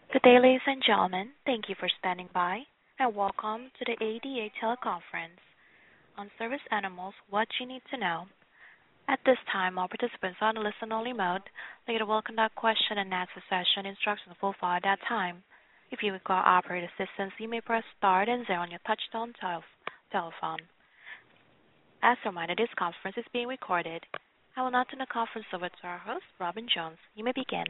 Good day, ladies and gentlemen. Thank you for standing by, and welcome to the ADA teleconference on service animals, what you need to know. At this time, all participants are on a listen-only mode. Later, we'll conduct question-and-answer session. Instructions will follow at that time. If you require operator assistance, you may press star and 0 on your touch-tone telephone. As a reminder, this conference is being recorded. I will now turn the conference over to our host, Robin Jones. You may begin.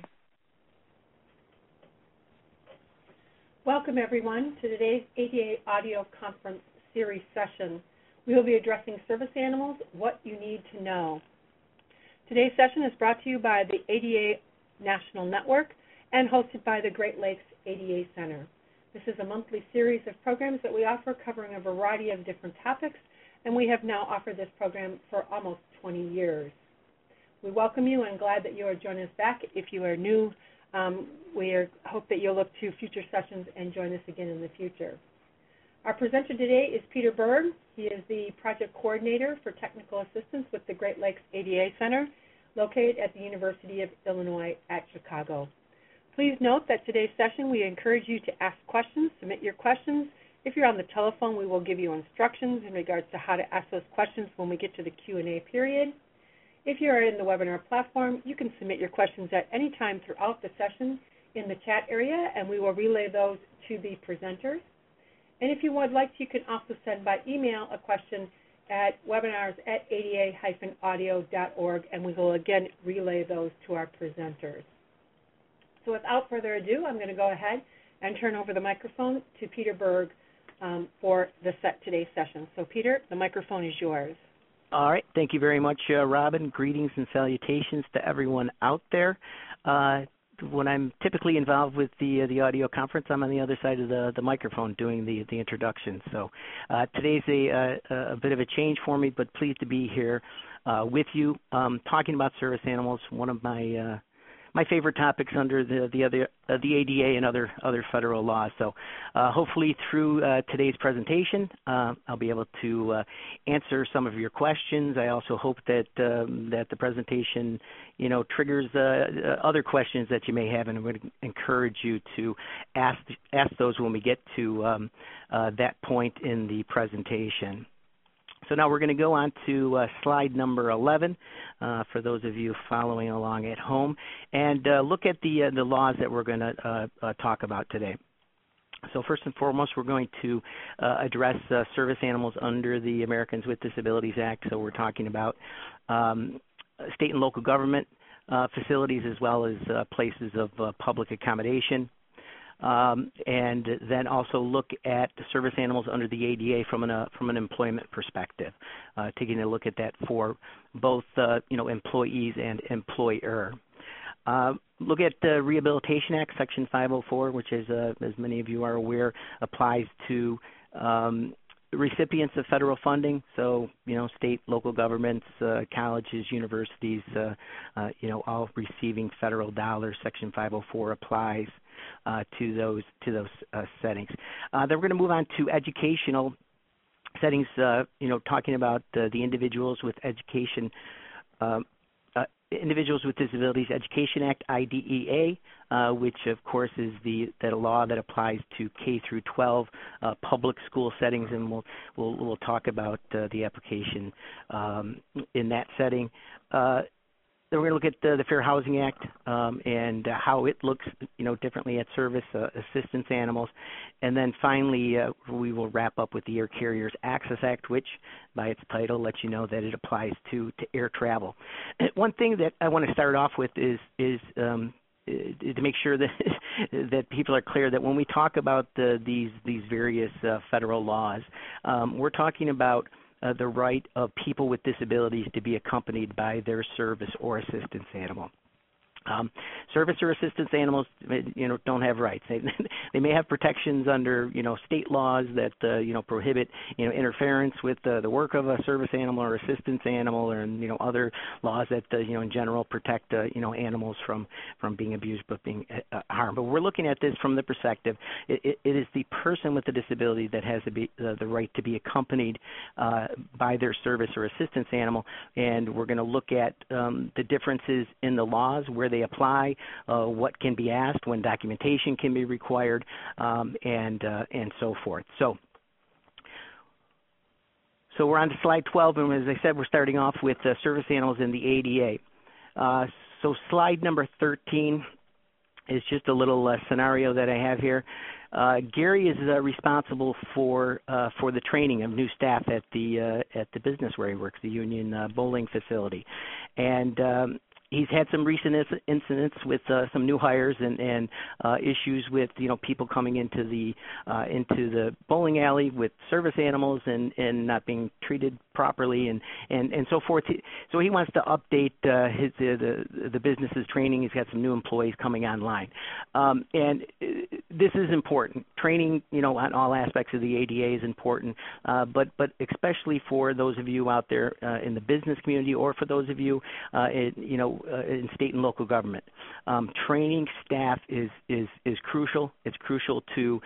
Welcome, everyone, to today's ADA audio conference series session. We will be addressing service animals, what you need to know. Today's session is brought to you by the ADA National Network and hosted by the Great Lakes ADA Center. This is a monthly series of programs that we offer covering a variety of different topics, and we have now offered this program for almost 20 years. We welcome you and glad that you are joining us back. If you are new, we hope that you'll look to future sessions and join us again in the future. Our presenter today is Peter Berg. He is the project coordinator for technical assistance with the Great Lakes ADA Center, located at the University of Illinois at Chicago. Please note that today's session, we encourage you to ask questions, submit your questions. If you're on the telephone, we will give you instructions in regards to how to ask those questions when we get to the Q&A period. If you are in the webinar platform, you can submit your questions at any time throughout the session in the chat area, and we will relay those to the presenters. And if you would like to, you can also send by email a question at webinars@ada-audio.org, and we will again relay those to our presenters. So without further ado, I'm going to go ahead and turn over the microphone to Peter Berg for today's session. So Peter, the microphone is yours. All right. Thank you very much, Robin. Greetings and salutations to everyone out there. When I'm typically involved with the audio conference, I'm on the other side of the microphone doing the introduction. So today's a bit of a change for me, but pleased to be here with you talking about service animals, one of my favorite topics under the ADA and other federal laws. So hopefully through today's presentation, I'll be able to answer some of your questions. I also hope that the presentation, triggers other questions that you may have, and I would encourage you to ask those when we get to that point in the presentation. So now we're going to go on to slide number 11 for those of you following along at home, and look at the laws that we're going to talk about today. So first and foremost, we're going to address service animals under the Americans with Disabilities Act. So we're talking about state and local government facilities as well as places of public accommodation. And then also look at the service animals under the ADA from an employment perspective, taking a look at that for both employees and employer. Look at the Rehabilitation Act, Section 504, which is, as many of you are aware, applies to recipients of federal funding, so state, local governments, colleges, universities, all receiving federal dollars. Section 504 applies to those settings. Then we're going to move on to educational settings. Talking about the Individuals with Individuals with Disabilities Education Act, IDEA, which of course is that law that applies to K through 12 public school settings, and we'll talk about the application in that setting. Then we're going to look at the Fair Housing Act and how it looks, differently at service assistance animals. And then finally, we will wrap up with the Air Carriers Access Act, which by its title lets you know that it applies to air travel. One thing that I want to start off with is to make sure that that people are clear that when we talk about these various federal laws, we're talking about the right of people with disabilities to be accompanied by their service or assistance animal. Service or assistance animals, don't have rights. They may have protections under, state laws that, prohibit, interference with the work of a service animal or assistance animal, or other laws that, in general protect, animals from being abused but being harmed. But we're looking at this from the perspective, it is the person with the disability that has the right to be accompanied by their service or assistance animal, and we're going to look at the differences in the laws, where they they apply, what can be asked, when documentation can be required, and so forth. So we're on to slide 12, and as I said, we're starting off with service animals in the ADA. So slide number 13 is just a little scenario that I have here. Gary is responsible for the training of new staff at the business where he works, the Union Bowling facility, and he's had some recent incidents with some new hires and issues with people coming into the bowling alley with service animals and not being treated properly and so forth. So he wants to update the business's training. He's got some new employees coming online, and this is important. Training, on all aspects of the ADA is important, but especially for those of you out there in the business community, or for those of you in state and local government. Training staff is crucial. It's crucial to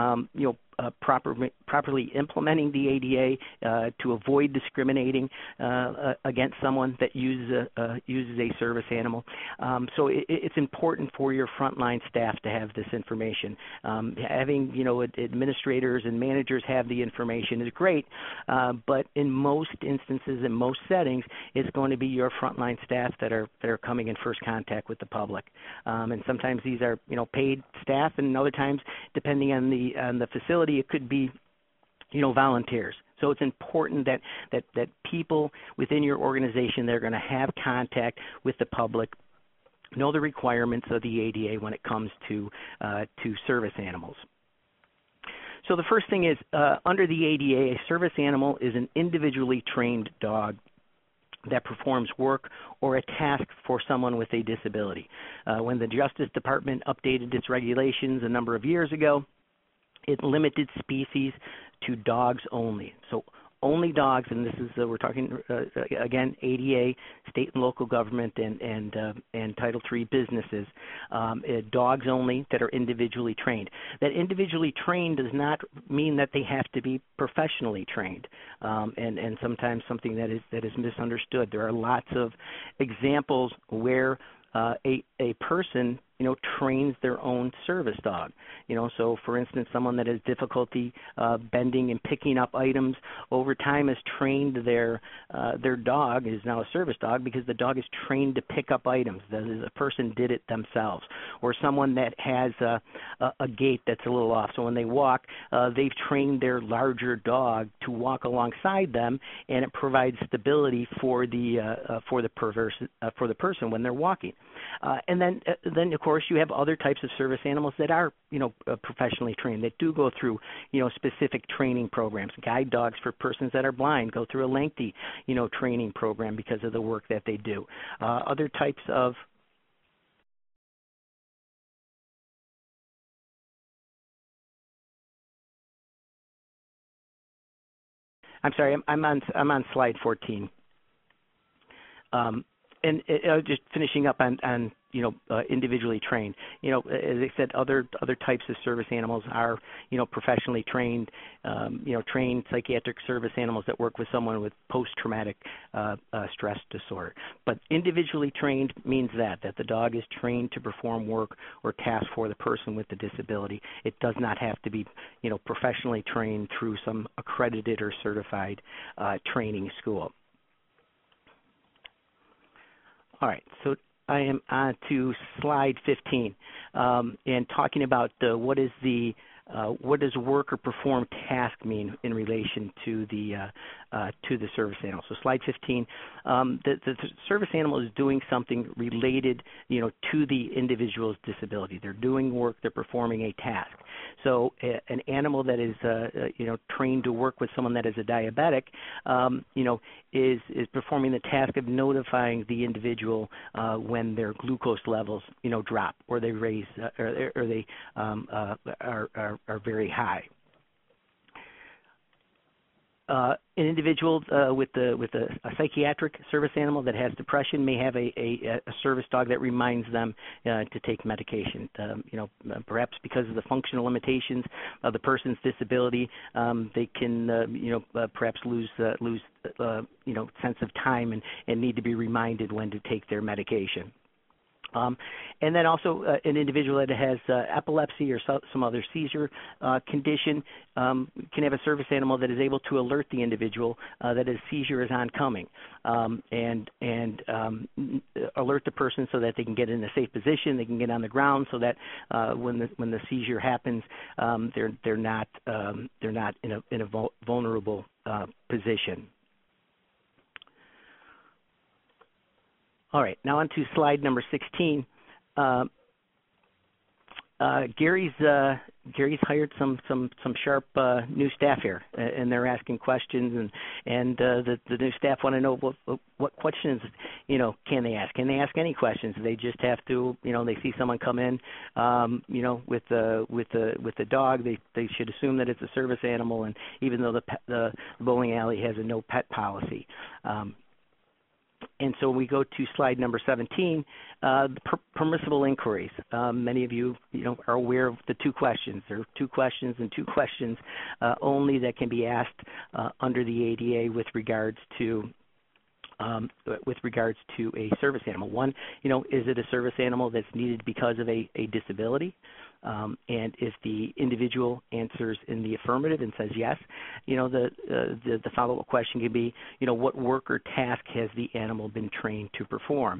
properly implementing the ADA to avoid discriminating against someone that uses a service animal. So it's important for your frontline staff to have this information. Having administrators and managers have the information is great, but in most instances, in most settings, it's going to be your frontline staff that are coming in first contact with the public. And sometimes these are paid staff, and other times, depending on the facility, it could be volunteers. So it's important that people within your organization that are going to have contact with the public know the requirements of the ADA when it comes to service animals. So the first thing is, under the ADA, a service animal is an individually trained dog that performs work or a task for someone with a disability. When the Justice Department updated its regulations a number of years ago, it limited species to dogs only. So only dogs, and this is we're talking again ADA, state and local government, and Title III businesses, dogs only that are individually trained. That individually trained does not mean that they have to be professionally trained, and sometimes something that is misunderstood. There are lots of examples where a person trains their own service dog. So for instance, someone that has difficulty bending and picking up items over time has trained their dog, is now a service dog, because the dog is trained to pick up items. The person did it themselves. Or someone that has a gait that's a little off. So when they walk, they've trained their larger dog to walk alongside them, and it provides stability for the person when they're walking. And then of course you have other types of service animals that are professionally trained, that do go through specific training programs. Guide dogs for persons that are blind go through a lengthy training program because of the work that they do. Other types of I'm sorry, I'm on slide 14. And just finishing up on individually trained. As I said, other types of service animals are professionally trained. Trained psychiatric service animals that work with someone with post-traumatic stress disorder. But individually trained means that the dog is trained to perform work or task for the person with the disability. It does not have to be professionally trained through some accredited or certified training school. All right, so I am on to slide 15, and talking about what does work or perform task mean in relation to the service animal. So slide 15, the service animal is doing something related, to the individual's disability. They're doing work. They're performing a task. So an animal that is, trained to work with someone that is a diabetic, is performing the task of notifying the individual when their glucose levels, drop, or they raise, or they are very high. An individual with a psychiatric service animal that has depression may have a service dog that reminds them to take medication. Perhaps because of the functional limitations of the person's disability, they can perhaps lose sense of time and need to be reminded when to take their medication. And then also an individual that has epilepsy or some other seizure condition can have a service animal that is able to alert the individual that a seizure is oncoming, and alert the person so that they can get in a safe position, they can get on the ground, so that when the seizure happens, they're not in a vulnerable position. All right, now on to slide number 16. Gary's hired some sharp new staff here, and they're asking questions, and the new staff want to know what questions can they ask? Can they ask any questions? They just have to they see someone come in with the dog, they should assume that it's a service animal, and even though the bowling alley has a no pet policy. And so we go to slide number 17, permissible inquiries. Many of you, are aware of the two questions. There are two questions and two questions only that can be asked under the ADA with regards to a service animal. One, is it a service animal that's needed because of a disability? And if the individual answers in the affirmative and says yes, the follow-up question can be, what work or task has the animal been trained to perform?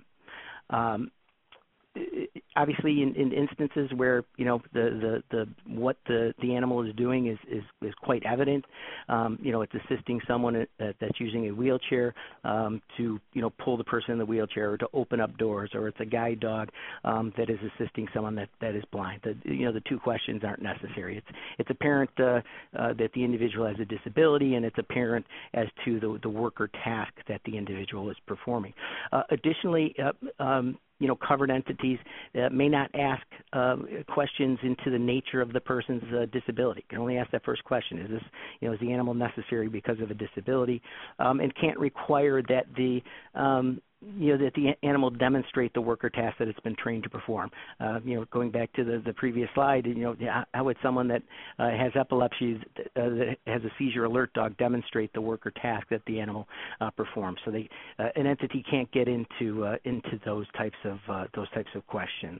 Obviously, in instances where what the animal is doing is quite evident, it's assisting someone that's using a wheelchair to pull the person in the wheelchair, or to open up doors, or it's a guide dog that is assisting someone that is blind. The two questions aren't necessary. It's apparent that the individual has a disability, and it's apparent as to the work or task that the individual is performing. Additionally, covered entities may not ask questions into the nature of the person's disability. Can only ask that first question: is this, is the animal necessary because of a disability? And can't require that the animal demonstrate the work or task that it's been trained to perform. Going back to the previous slide, how would someone that has epilepsy, that has a seizure alert dog, demonstrate the work or task that the animal performs? So an entity can't get into those types of questions.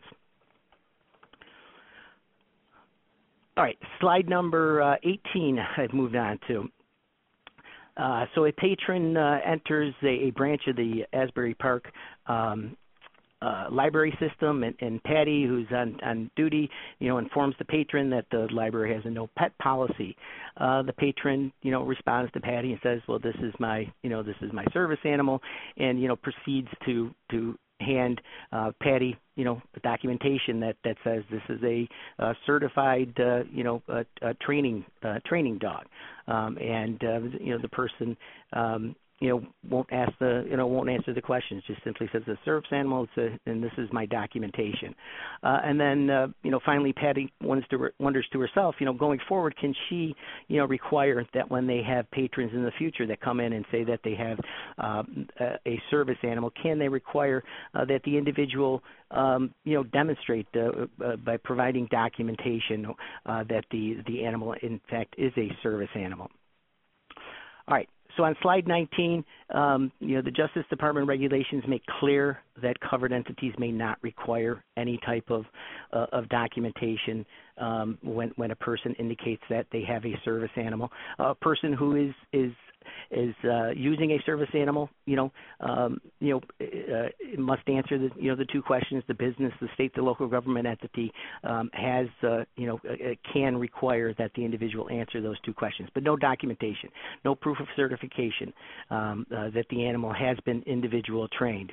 All right, slide number 18. I've moved on to. So a patron enters a branch of the Asbury Park library system, and Patty, who's on duty, informs the patron that the library has a no pet policy. The patron, responds to Patty and says, "Well, this is my service animal," and proceeds to hand Patty, documentation that says this is a certified, a training dog, and the person, won't answer the questions. Just simply says the service animal, and this is my documentation. And then, finally, Patty wonders to herself, going forward, can she, require that when they have patrons in the future that come in and say that they have a service animal, can they require that the individual, demonstrate by providing documentation that the animal, in fact, is a service animal? All right. So on slide 19, the Justice Department regulations make clear that covered entities may not require any type of documentation when a person indicates that they have a service animal. A person who is using a service animal, must answer the two questions. The business, the state, the local government entity can require that the individual answer those two questions, but no documentation, no proof of certification that the animal has been individual trained.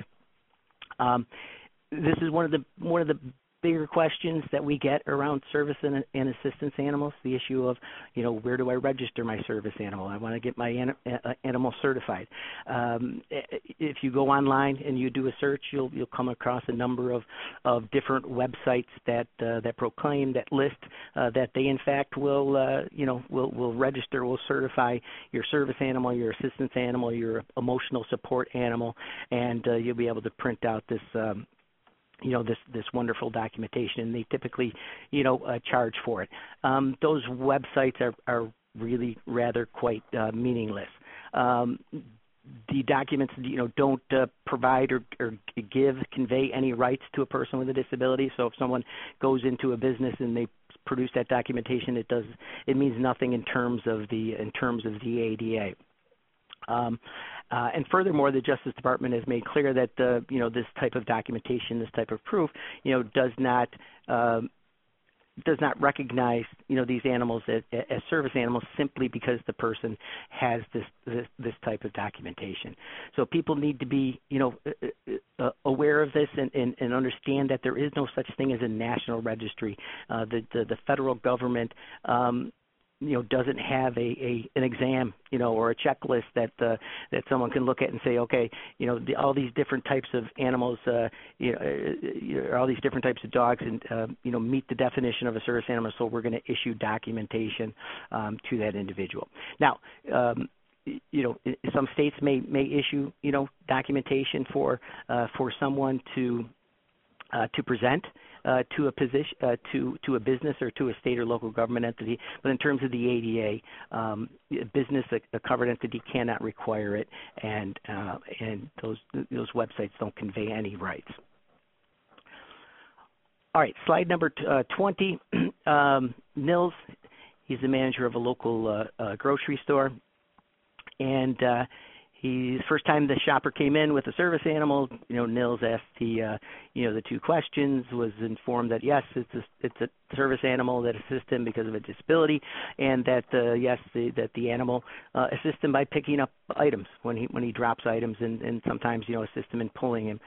This is one of the bigger questions that we get around service and assistance animals, the issue of, where do I register my service animal? I want to get my animal certified. If you go online and you do a search, you'll come across a number of different websites that proclaim, that list that they in fact will register, will certify your service animal, your assistance animal, your emotional support animal, and you'll be able to print out this this wonderful documentation, and they typically, charge for it. Those websites are really rather quite meaningless. the documents, don't provide or convey any rights to a person with a disability. So if someone goes into a business and they produce that documentation, it means nothing in terms of the ADA. And furthermore, the Justice Department has made clear that this type of documentation, this type of proof, does not recognize these animals as service animals simply because the person has this type of documentation. So people need to be aware of this and understand that there is no such thing as a national registry. The federal government doesn't have an exam, or a checklist that someone can look at and say, okay, all these different types of animals, all these different types of dogs, and meet the definition of a service animal. So we're going to issue documentation to that individual. Now, some states may issue documentation for someone to present to a position, to a business or to a state or local government entity. But in terms of the ADA, business, a covered entity cannot require it, and those websites don't convey any rights. All right, slide number 20. Nils, he's the manager of a local grocery store, and the first time the shopper came in with a service animal, Nils asked the two questions, was informed that yes, it's a service animal that assists him because of a disability, and that that the animal assists him by picking up items when he drops items, and sometimes assists him in pulling him.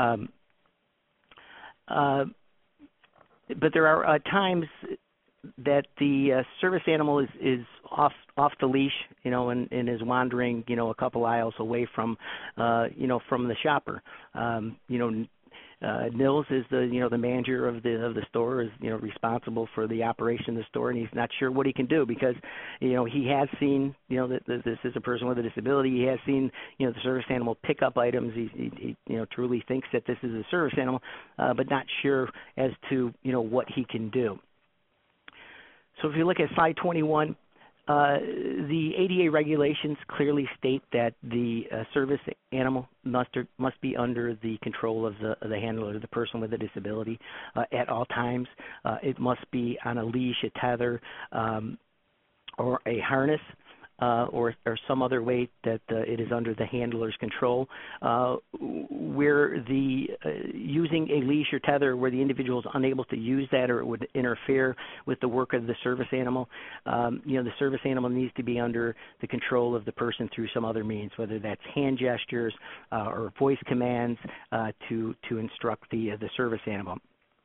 But there are times that the service animal is off the leash, and is wandering, a couple aisles away from, from the shopper. Nils is the manager of the store, is responsible for the operation of the store, and he's not sure what he can do because he has seen that this is a person with a disability. He has seen the service animal pick up items. He truly thinks that this is a service animal, but not sure as to what he can do. So if you look at slide 21, the ADA regulations clearly state that the service animal must be under the control of the handler, the person with a disability, at all times. It must be on a leash, a tether, or a harness. Or some other way that it is under the handler's control, where using a leash or tether where the individual is unable to use that or it would interfere with the work of the service animal, the service animal needs to be under the control of the person through some other means, whether that's hand gestures or voice commands to instruct the service animal.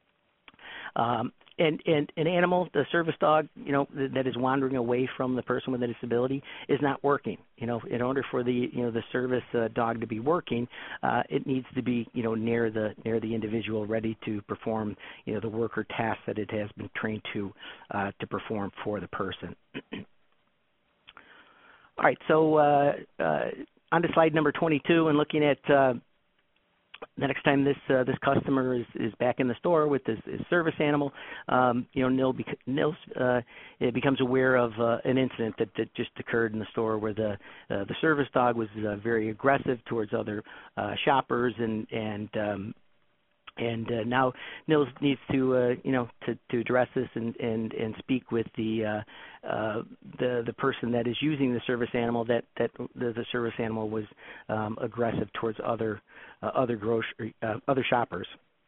And an animal, the service dog, that is wandering away from the person with a disability is not working. In order for the service dog to be working, it needs to be near the individual, ready to perform the work or task that it has been trained to perform for the person. All right, so on to slide number 22, and looking at the next time this customer is back in the store with his service animal, Nils becomes aware of an incident that just occurred in the store where the service dog was very aggressive towards other shoppers, and now Nils needs to address this and speak with the person that is using the service animal, that the service animal was aggressive towards other shoppers.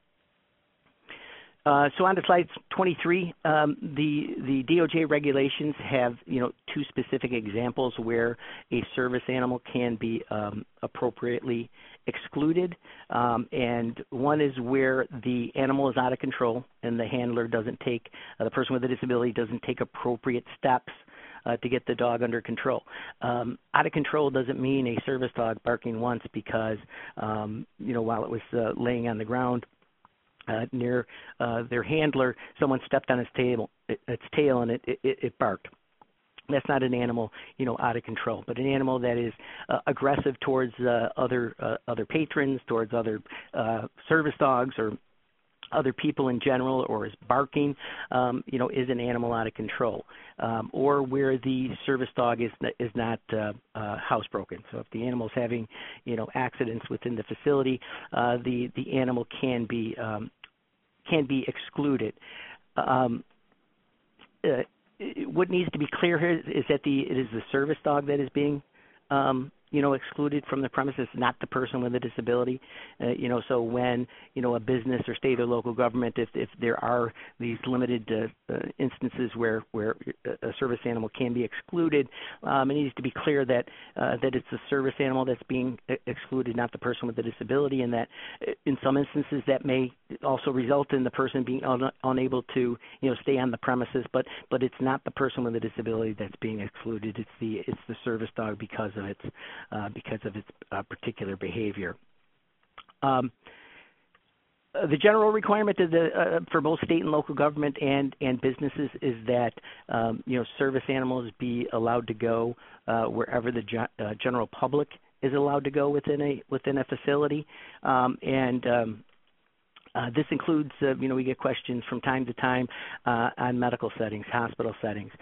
So on to slide 23, the DOJ regulations have two specific examples where a service animal can be appropriately excluded, and one is where the animal is out of control and the handler doesn't take, the person with a disability doesn't take appropriate steps to get the dog under control. Out of control doesn't mean a service dog barking once because while it was laying on the ground near their handler, someone stepped on its tail and it barked. That's not an animal, out of control, but an animal that is aggressive towards other patrons, towards other service dogs, or other people in general, or is barking, is an animal out of control, or where the service dog is not housebroken. So if the animal is having, accidents within the facility, the animal can be excluded. What needs to be clear here is that it is the service dog that is being excluded from the premises, not the person with a disability. So when, a business or state or local government, if there are these limited instances where a service animal can be excluded, it needs to be clear that it's the service animal that's being excluded, not the person with the disability, and that in some instances that may also result in the person being unable to, stay on the premises, but it's not the person with a disability that's being excluded. It's the service dog because of its particular behavior. The general requirement for both state and local government and businesses is that service animals be allowed to go wherever the general public is allowed to go within a facility, this includes, we get questions from time to time on medical settings, hospital settings,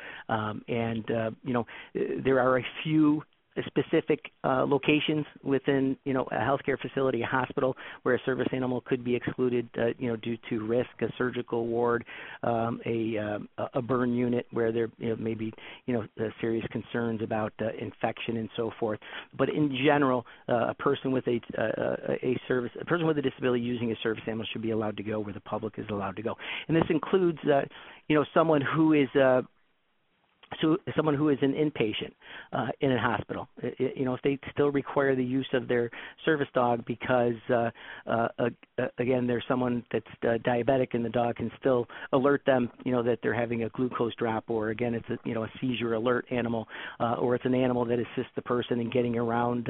there are a few specific locations within, a healthcare facility, a hospital, where a service animal could be excluded, due to risk, a surgical ward, a burn unit where there may be, serious concerns about infection and so forth. But in general, a person with a person with a disability using a service animal should be allowed to go where the public is allowed to go, and this includes, someone who is an inpatient in a hospital. If they still require the use of their service dog because, again, there's someone that's diabetic and the dog can still alert them, that they're having a glucose drop, or again, it's a seizure alert animal, or it's an animal that assists the person in getting around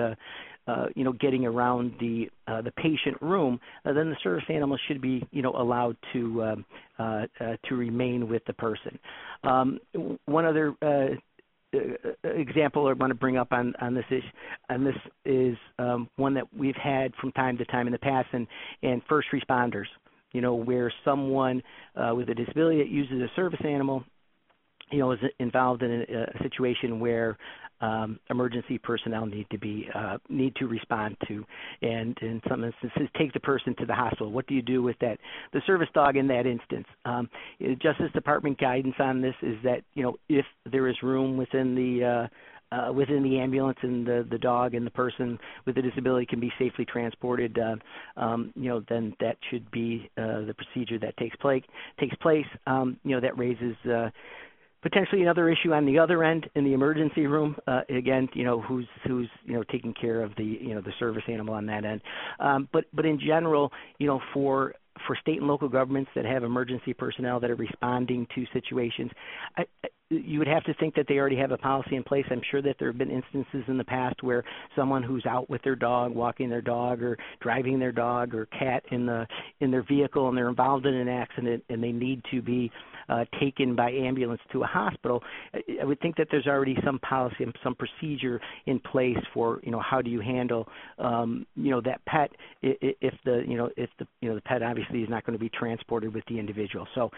the patient room, then the service animal should be, allowed to remain with the person. One other example I want to bring up on this is one that we've had from time to time in the past, and first responders, where someone with a disability that uses a service animal, is involved in a situation where emergency personnel need to respond to, and in some instances take the person to the hospital. What do you do with the service dog in that instance? Justice Department guidance on this is that if there is room within the ambulance and the dog and the person with the disability can be safely transported, then that should be the procedure that takes place. That raises potentially another issue on the other end in the emergency room. Again, who's taking care of the service animal on that end. But in general, for state and local governments that have emergency personnel that are responding to situations, you would have to think that they already have a policy in place. I'm sure that there have been instances in the past where someone who's out with their dog, walking their dog, or driving their dog or cat in their vehicle, and they're involved in an accident and they need to be taken by ambulance to a hospital. I would think that there's already some policy and some procedure in place for how do you handle that pet if the pet obviously is not going to be transported with the individual. So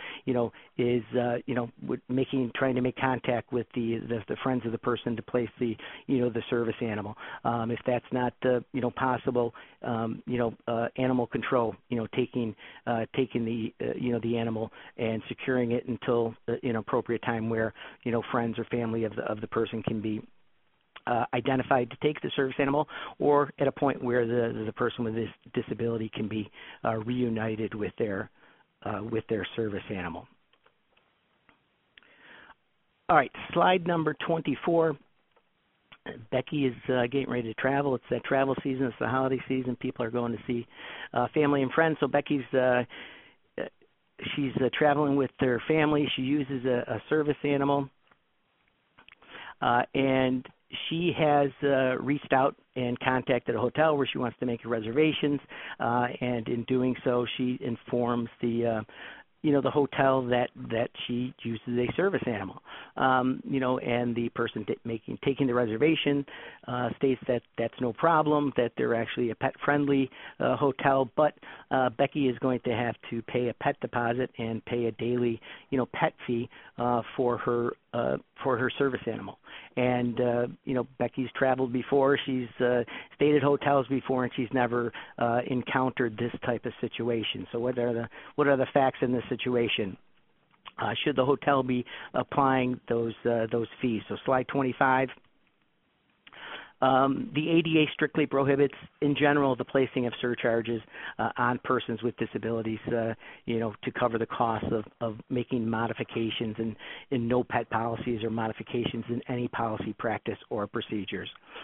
trying to make contact with the friends of the person to place the service animal. If that's not possible, animal control, taking the animal and securing it until an appropriate time where friends or family of the person can be identified to take the service animal, or at a point where the person with this disability can be reunited with their service animal. All right, slide number 24. Becky is getting ready to travel. It's that travel season. It's the holiday season. People are going to see family and friends. So Becky's she's traveling with her family. She uses a service animal, and she has reached out and contacted a hotel where she wants to make reservations. And in doing so, she informs the hotel that she uses a service animal. and the person taking the reservation states that that's no problem, that they're actually a pet-friendly hotel, but Becky is going to have to pay a pet deposit and pay a daily, pet fee for her service animal. And Becky's traveled before. She's stayed at hotels before, and she's never encountered this type of situation. So what are the facts in this situation? Should the hotel be applying those fees? So slide 25. The ADA strictly prohibits, in general, the placing of surcharges on persons with disabilities, to cover the cost of making modifications in no pet policies or modifications in any policy, practice, or procedures.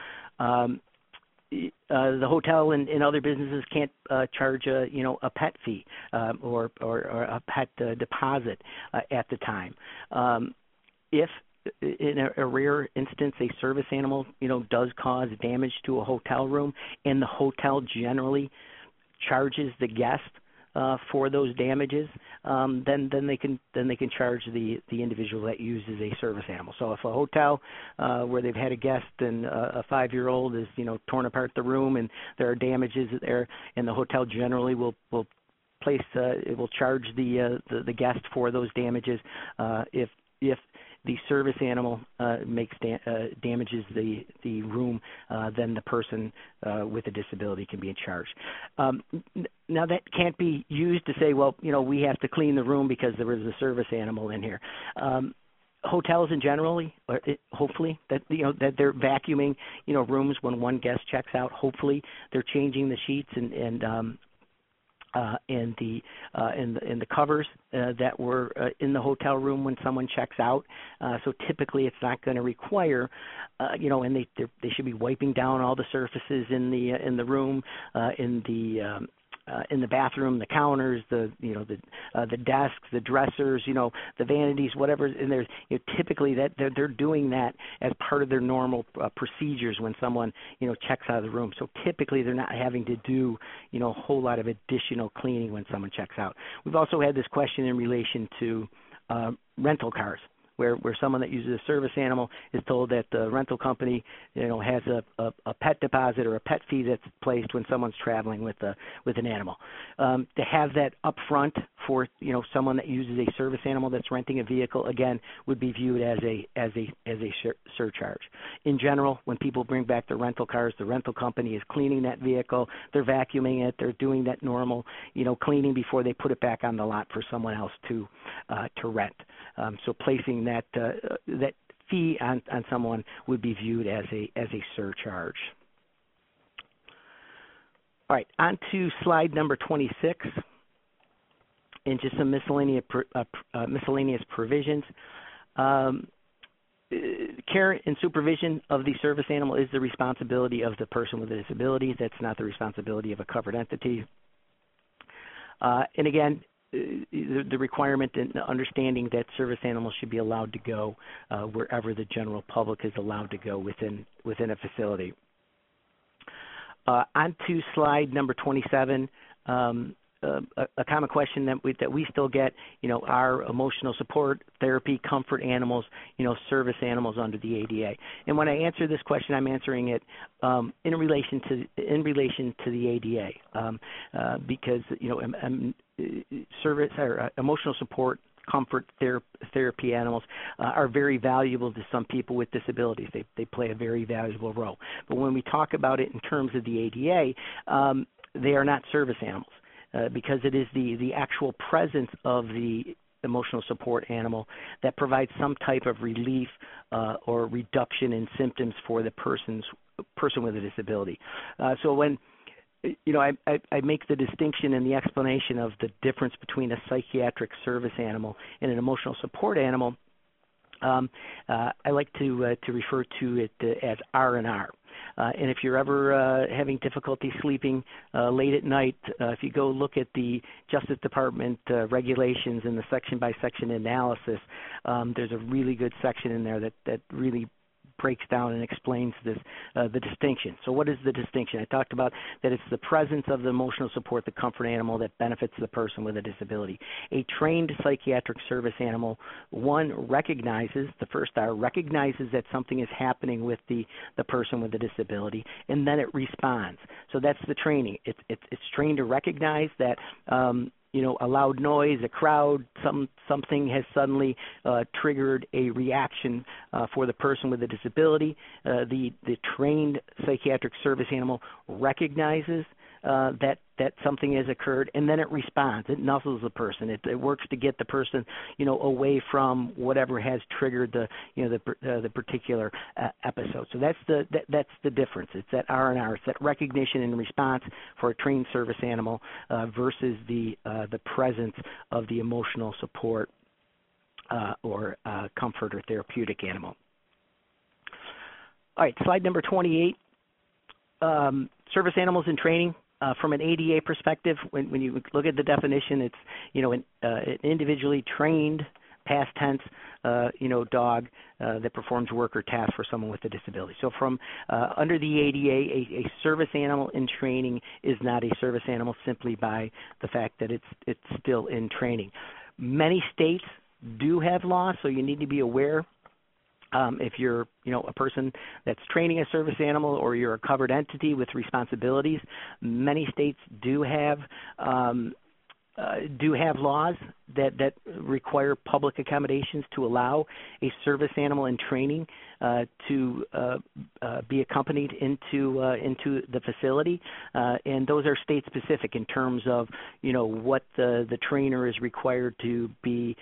The hotel and other businesses can't charge a pet fee or a pet deposit at the time. If in a rare instance a service animal does cause damage to a hotel room, and the hotel generally charges the guest for those damages, then they can charge the individual that uses a service animal. So if a hotel where they've had a guest and a 5-year-old is torn apart the room and there are damages there, and the hotel generally will charge the guest for those damages if the service animal damages the room, then the person with a disability can be in charge. Now that can't be used to say, well, we have to clean the room because there was a service animal in here. Hotels in generally, hopefully that that they're vacuuming rooms when one guest checks out. Hopefully they're changing the sheets and the covers that were in the hotel room when someone checks out. So typically, it's not going to require, and they should be wiping down all the surfaces in the room, in the bathroom, the counters, the desks, the dressers, the vanities, whatever. And there's typically that they're doing that as part of their normal procedures when someone checks out of the room. So typically they're not having to do a whole lot of additional cleaning when someone checks out. We've also had this question in relation to rental cars, where someone that uses a service animal is told that the rental company, has a pet deposit or a pet fee that's placed when someone's traveling with an animal. To have that up front for someone that uses a service animal that's renting a vehicle, again, would be viewed as a surcharge. In general, when people bring back their rental cars, the rental company is cleaning that vehicle, they're vacuuming it, they're doing that normal cleaning before they put it back on the lot for someone else to rent. So placing that fee on someone would be viewed as a surcharge. All right, on to slide number 26, and just some miscellaneous provisions. Care and supervision of the service animal is the responsibility of the person with a disability. That's not the responsibility of a covered entity. And again, the requirement and understanding that service animals should be allowed to go wherever the general public is allowed to go within a facility. On to slide number 27. A common question that we still get, are emotional support, therapy, comfort animals, service animals under the ADA. And when I answer this question, I'm answering it in relation to the ADA, because service or emotional support, comfort, therapy animals are very valuable to some people with disabilities. They play a very valuable role. But when we talk about it in terms of the ADA, they are not service animals. Because it is the actual presence of the emotional support animal that provides some type of relief or reduction in symptoms for the person with a disability. So when I make the distinction in the explanation of the difference between a psychiatric service animal and an emotional support animal, I like to refer to it as R&R. And if you're ever having difficulty sleeping late at night, if you go look at the Justice Department regulations and the section-by-section analysis, there's a really good section in there that really breaks down and explains this the distinction. So what is the distinction? I talked about that it's the presence of the emotional support, the comfort animal, that benefits the person with a disability. A trained psychiatric service animal, one, recognizes, the first R, recognizes that something is happening with the person with a disability, and then it responds. So that's the training. It's trained to recognize that a loud noise, a crowd, something has suddenly triggered a reaction for the person with a disability. The trained psychiatric service animal recognizes that something has occurred, and then it responds. It nuzzles the person. It works to get the person, away from whatever has triggered the particular episode. So that's the difference. It's that R&R. It's that recognition and response for a trained service animal versus the presence of the emotional support or comfort or therapeutic animal. All right, slide number 28. Service animals in training. From an ADA perspective, when you look at the definition, it's an individually trained, past tense, dog that performs work or task for someone with a disability. So from under the ADA, a service animal in training is not a service animal simply by the fact that it's still in training. Many states do have laws, so you need to be aware. If you're, a person that's training a service animal, or you're a covered entity with responsibilities, many states do have laws that require public accommodations to allow a service animal in training to be accompanied into the facility, and those are state specific in terms of what the trainer is required to be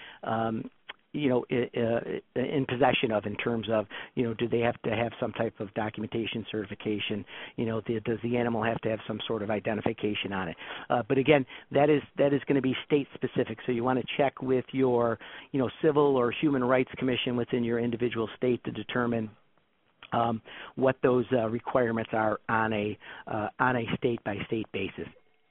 in possession of, in terms of, do they have to have some type of documentation certification? Does the animal have to have some sort of identification on it? But again, that is going to be state specific. So you want to check with your, civil or human rights commission within your individual state to determine what those requirements are on a state by state basis.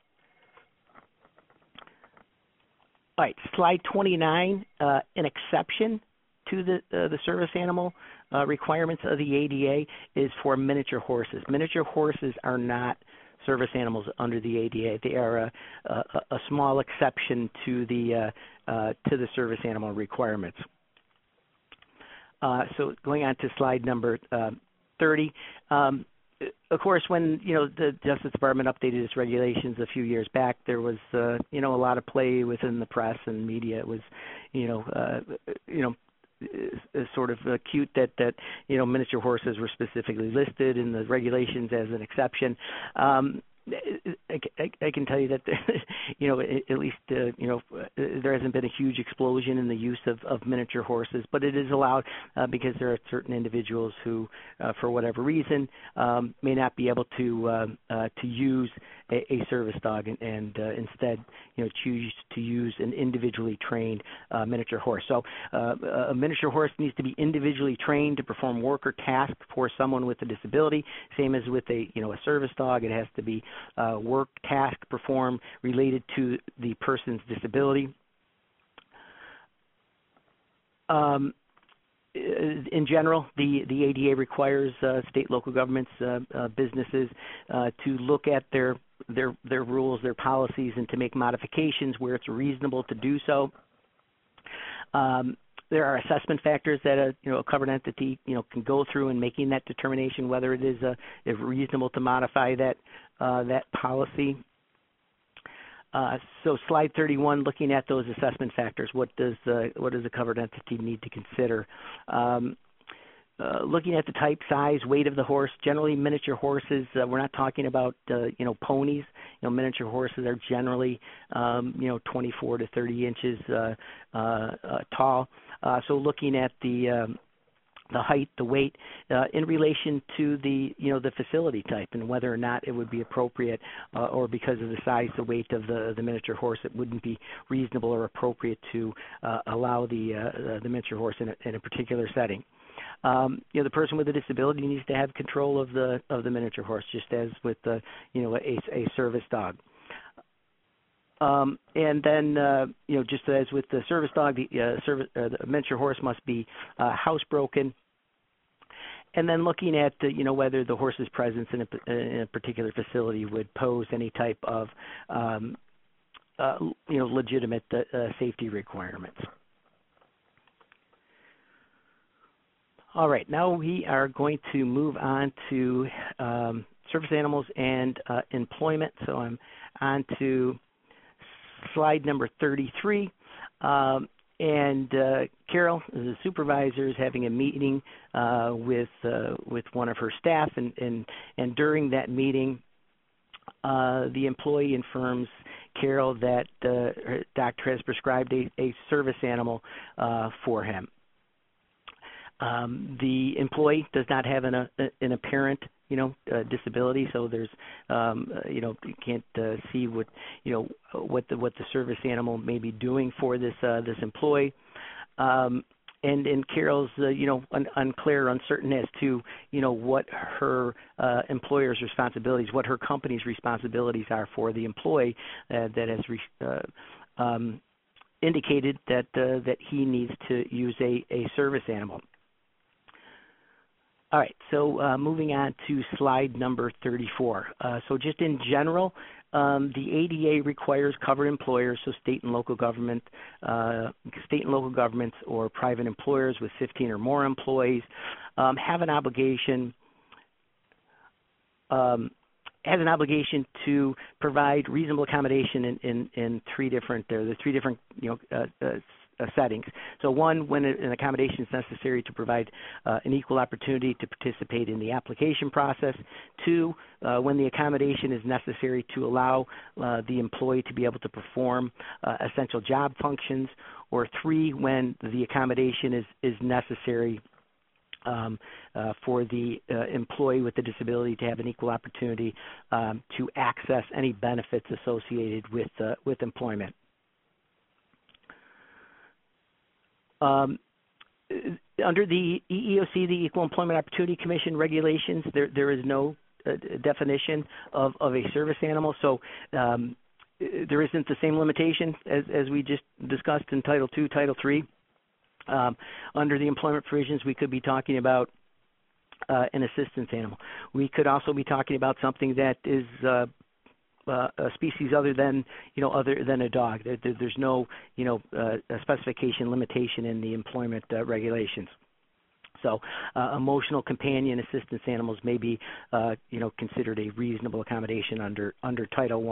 All right, slide 29, an exception to the service animal requirements of the ADA is for miniature horses. Miniature horses are not service animals under the ADA. They are a small exception to the service animal requirements. So going on to slide number 30. Of course, when the Justice Department updated its regulations a few years back, there was a lot of play within the press and media. It was sort of cute that miniature horses were specifically listed in the regulations as an exception. I can tell you that at least there hasn't been a huge explosion in the use of miniature horses, but it is allowed because there are certain individuals who, for whatever reason, may not be able to use a service dog and instead choose to use an individually trained miniature horse. So a miniature horse needs to be individually trained to perform work or task for someone with a disability. Same as with a service dog, it has to be work, task performed related to the person's disability. In general, the ADA requires state, local governments, businesses to look at their rules, their policies, and to make modifications where it's reasonable to do so. There are assessment factors that a covered entity can go through in making that determination whether it is reasonable to modify that policy. So slide 31, looking at those assessment factors, what does a covered entity need to consider? Looking at the type, size, weight of the horse, generally miniature horses, we're not talking about, ponies. Miniature horses are generally, 24 to 30 inches tall. So looking at the height, the weight, in relation to the facility type and whether or not it would be appropriate, or because of the size, the weight of the miniature horse, it wouldn't be reasonable or appropriate to allow the miniature horse in a particular setting. The person with a disability needs to have control of the miniature horse, just as with a service dog. And then, just as with the service dog, the miniature horse must be housebroken. and then looking at whether the horse's presence in a particular facility would pose any type of legitimate safety requirements. All right, now we are going to move on to service animals and employment. So I'm on to slide number 33. And Carol, the supervisor, is having a meeting with one of her staff, and during that meeting, the employee informs Carol that her doctor has prescribed a service animal for him. The employee does not have an apparent disability, so there's you can't see what the service animal may be doing for this employee. And Carol's unclear, uncertain as to what her employer's responsibilities, what her company's responsibilities are for the employee that has indicated that he needs to use a service animal. All right, so moving on to slide number 34. So just in general, the ADA requires covered employers, so state and local governments or private employers with 15 or more employees have an obligation to provide reasonable accommodation in three different settings. So one, when an accommodation is necessary to provide an equal opportunity to participate in the application process. Two, when the accommodation is necessary to allow the employee to be able to perform essential job functions. Or three, when the accommodation is necessary for the employee with the disability to have an equal opportunity to access any benefits associated with employment. Under the EEOC, the Equal Employment Opportunity Commission regulations, there is no definition of a service animal, so there isn't the same limitation as we just discussed in Title II, Title III. Under the employment provisions, we could be talking about an assistance animal. We could also be talking about something that is a species other than a dog. There's no specification limitation in the employment regulations. So emotional companion assistance animals may be considered a reasonable accommodation under Title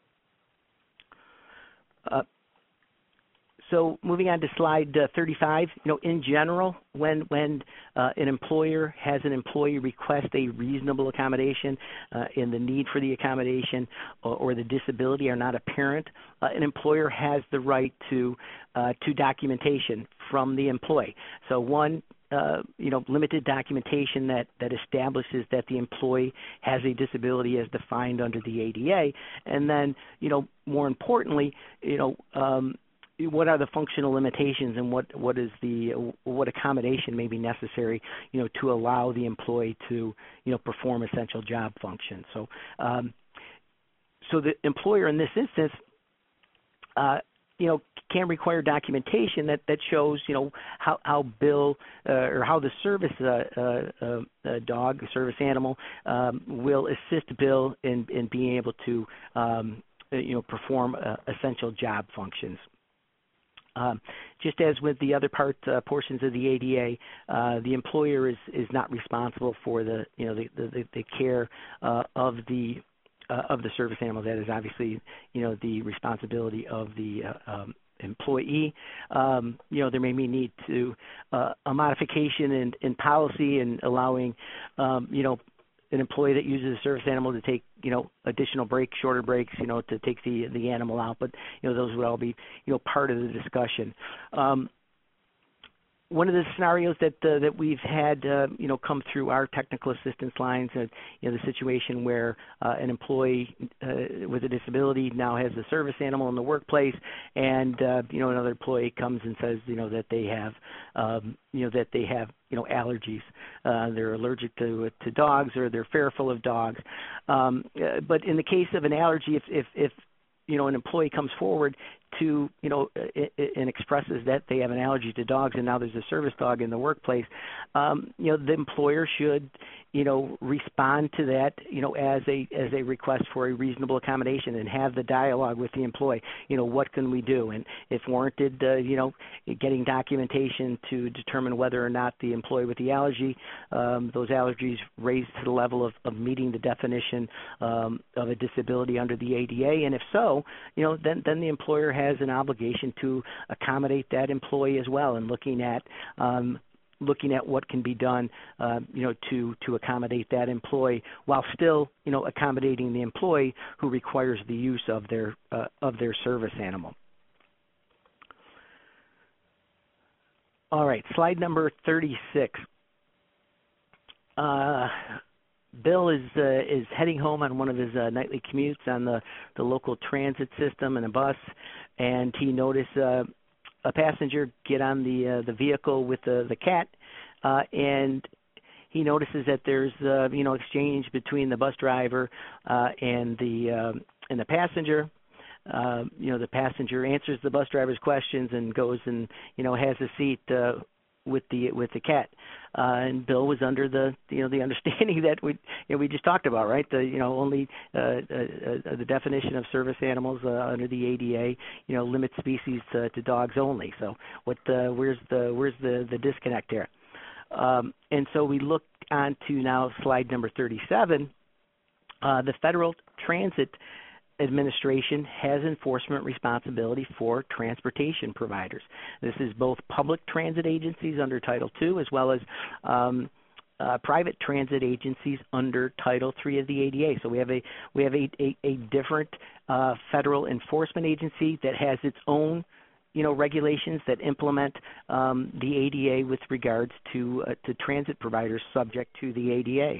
I. So moving on to slide 35, in general, when an employer has an employee request a reasonable accommodation and the need for the accommodation or the disability are not apparent, an employer has the right to documentation from the employee. So one, limited documentation that establishes that the employee has a disability as defined under the ADA, and then, more importantly, what are the functional limitations and what accommodation may be necessary, to allow the employee to, perform essential job functions. So, so the employer in this instance, can require documentation that shows, how Bill or how the service dog, service animal, will assist Bill in being able to, perform essential job functions. Just as with the other portions of the ADA, the employer is not responsible for the care of the service animal. That is obviously the responsibility of the employee. There may be need to a modification in policy and allowing an employee that uses a service animal to take, additional breaks, shorter breaks, to take the animal out. But, those would all be, part of the discussion. One of the scenarios that we've had, come through our technical assistance lines, the situation where an employee with a disability now has a service animal in the workplace, and another employee comes and says, that they have, allergies. They're allergic to dogs, or they're fearful of dogs. But in the case of an allergy, if an employee comes forward to, and expresses that they have an allergy to dogs, and now there's a service dog in the workplace, the employer should, respond to that, as a request for a reasonable accommodation, and have the dialogue with the employee. What can we do? And if warranted, getting documentation to determine whether or not the employee with the allergy, those allergies raised to the level of meeting the definition of a disability under the ADA, and if so, then the employer has an obligation to accommodate that employee as well, and looking at what can be done, to accommodate that employee while still, accommodating the employee who requires the use of their service animal. All right, slide number 36. Bill is heading home on one of his nightly commutes on the local transit system in a bus, and he noticed a passenger get on the vehicle with the cat, and he notices that there's exchange between the bus driver and the passenger. The passenger answers the bus driver's questions and goes and has a seat with the cat. And Bill was under the understanding that we just talked about, right? Only the definition of service animals under the ADA limits species to dogs only. So where's the disconnect there? And so we look on to now slide number 37. The Federal Transit Administration has enforcement responsibility for transportation providers. This is both public transit agencies under Title II as well as private transit agencies under Title III of the ADA. So we have a different federal enforcement agency that has its own regulations that implement the ADA with regards to transit providers subject to the ADA.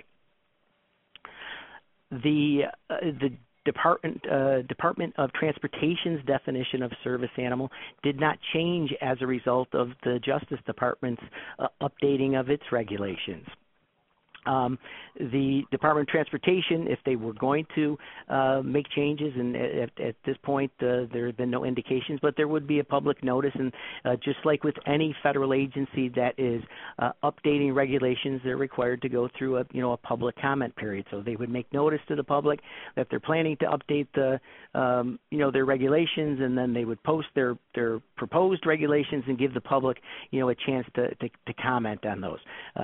The Department of Transportation's definition of service animal did not change as a result of the Justice Department's updating of its regulations. The Department of Transportation, if they were going to make changes, and at this point there have been no indications, but there would be a public notice, and just like with any federal agency that is updating regulations, they're required to go through a public comment period. So they would make notice to the public that they're planning to update their regulations, and then they would post their proposed regulations and give the public a chance to comment on those.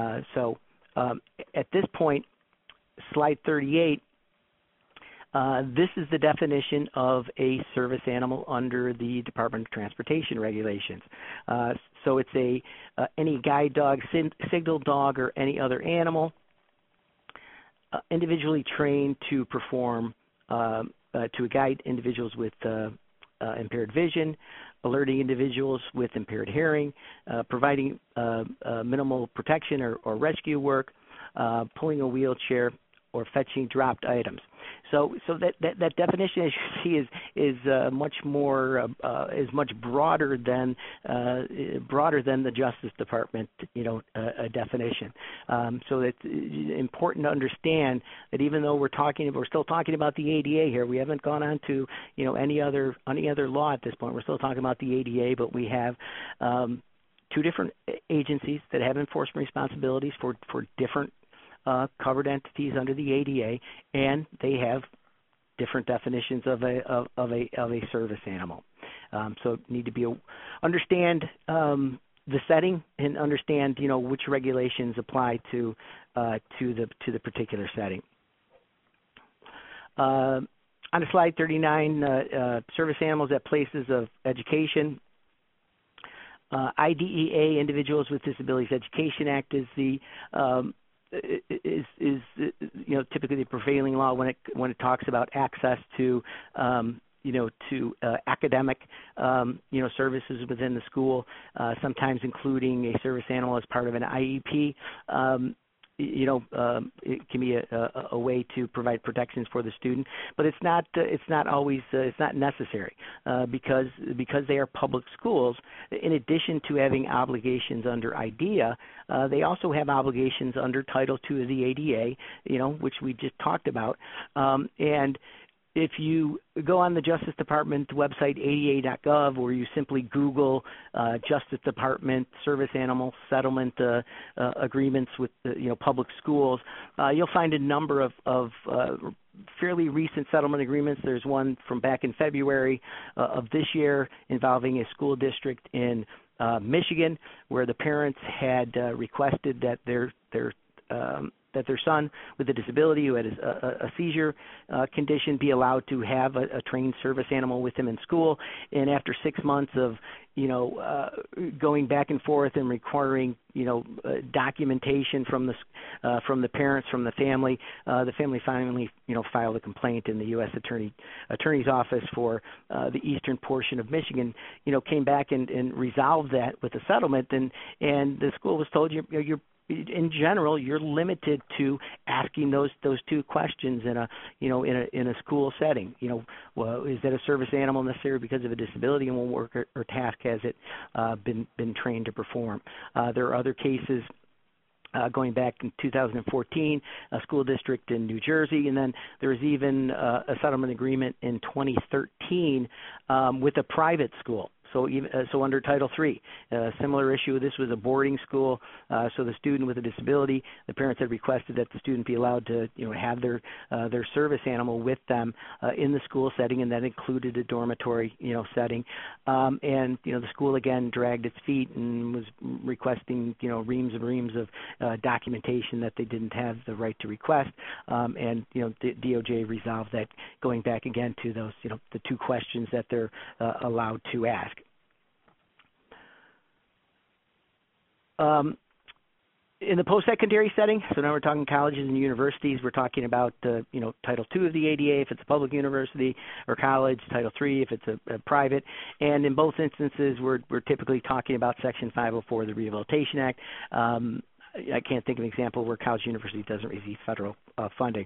At this point, slide 38, this is the definition of a service animal under the Department of Transportation regulations. So it's any guide dog, signal dog, or any other animal individually trained to perform, to guide individuals with impaired vision, alerting individuals with impaired hearing, providing minimal protection or rescue work, pulling a wheelchair, or fetching dropped items. So that definition, as you see, is much more is much broader than the Justice Department definition. So it's important to understand that even though we're still talking about the ADA here, we haven't gone on to any other law at this point. We're still talking about the ADA, but we have two different agencies that have enforcement responsibilities for different covered entities under the ADA, and they have different definitions of a service animal. So need to understand the setting and understand which regulations apply to the particular setting. On to slide 39, service animals at places of education. IDEA, Individuals with Disabilities Education Act, is the is typically the prevailing law when it talks about access to academic services within the school, sometimes including a service animal as part of an IEP. It can be a way to provide protections for the student, but it's not always it's not necessary because they are public schools. In addition to having obligations under IDEA, they also have obligations under Title II of the ADA, which we just talked about, and if you go on the Justice Department website, ada.gov, or you simply Google Justice Department service animal settlement agreements with public schools, you'll find a number of fairly recent settlement agreements. There's one from back in February of this year involving a school district in Michigan, where the parents had requested that their son with a disability who had a seizure condition be allowed to have a trained service animal with him in school. And after 6 months of going back and forth and requiring documentation from the parents, from the family finally filed a complaint in the U.S. Attorney's Office for the eastern portion of Michigan. Came back and resolved that with a settlement, and the school was told you're in general, you're limited to asking those two questions in a school setting. Well, is that a service animal necessary because of a disability, and what work or task has it been trained to perform? There are other cases. Going back in 2014, a school district in New Jersey, and then there was even a settlement agreement in 2013 with a private school. So under Title III, similar issue. This was a boarding school, so the student with a disability, the parents had requested that the student be allowed to have their service animal with them in the school setting, and that included a dormitory setting. And the school again dragged its feet and was requesting reams and reams of documentation that they didn't have the right to request. And DOJ resolved that, going back again to those the two questions that they're allowed to ask. In the post-secondary setting, so now we're talking colleges and universities, we're talking about Title II of the ADA if it's a public university or college, Title III if it's a private, and in both instances we're typically talking about Section 504 of the Rehabilitation Act. I can't think of an example where college university doesn't receive federal funding.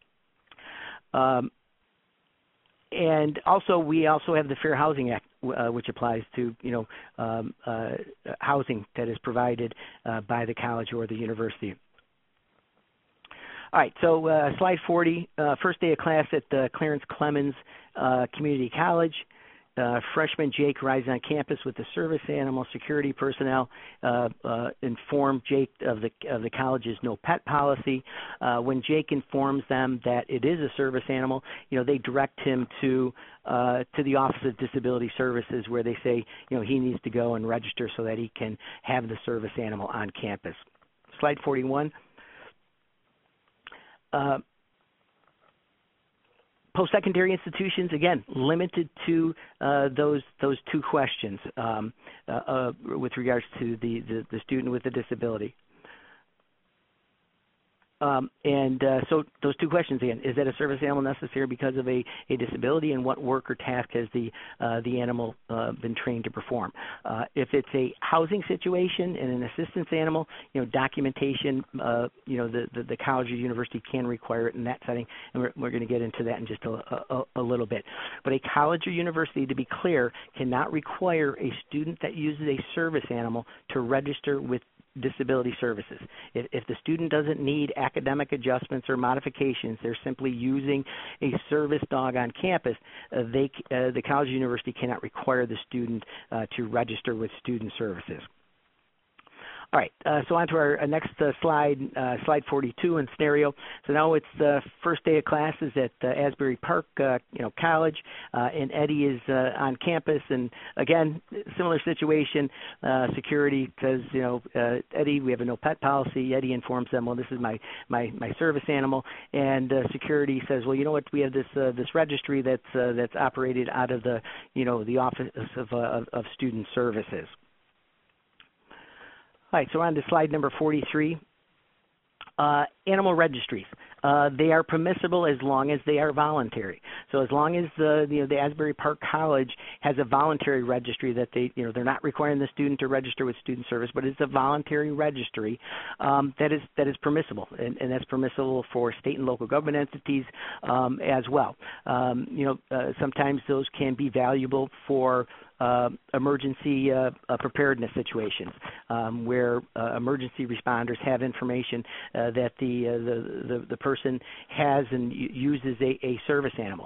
And also, we also have the Fair Housing Act, which applies to housing that is provided by the college or the university. All right, so slide 40, first day of class at Clarence Clemens Community College. Freshman Jake arrives on campus with the service animal. Security personnel inform Jake of the college's no pet policy. When Jake informs them that it is a service animal, they direct him to the Office of Disability Services, where they say he needs to go and register so that he can have the service animal on campus. Slide 41. Post-secondary institutions, again, limited to those two questions with regards to the student with a disability. So those two questions again: is that a service animal necessary because of a disability, and what work or task has the animal been trained to perform? If it's a housing situation and an assistance animal, documentation, the college or university can require it in that setting, and we're going to get into that in just a little bit. But a college or university, to be clear, cannot require a student that uses a service animal to register with disability services. If the student doesn't need academic adjustments or modifications, they're simply using a service dog on campus, the college or university cannot require the student to register with student services. All right, so on to our next slide, slide 42 in scenario. So now it's the first day of classes at Asbury Park, College, and Eddie is on campus. And again, similar situation. Security says, Eddie, we have a no pet policy. Eddie informs them, well, this is my service animal. And security says, well, you know what? We have this registry that's operated out of the Office of Student Services. All right, so on to slide number 43. Animal registries. They are permissible as long as they are voluntary. So as long as the Asbury Park College has a voluntary registry that they're not requiring the student to register with student service, but it's a voluntary registry that is permissible, and that's permissible for state and local government entities as well. Sometimes those can be valuable for emergency preparedness situations where emergency responders have information that the person has and uses a service animal.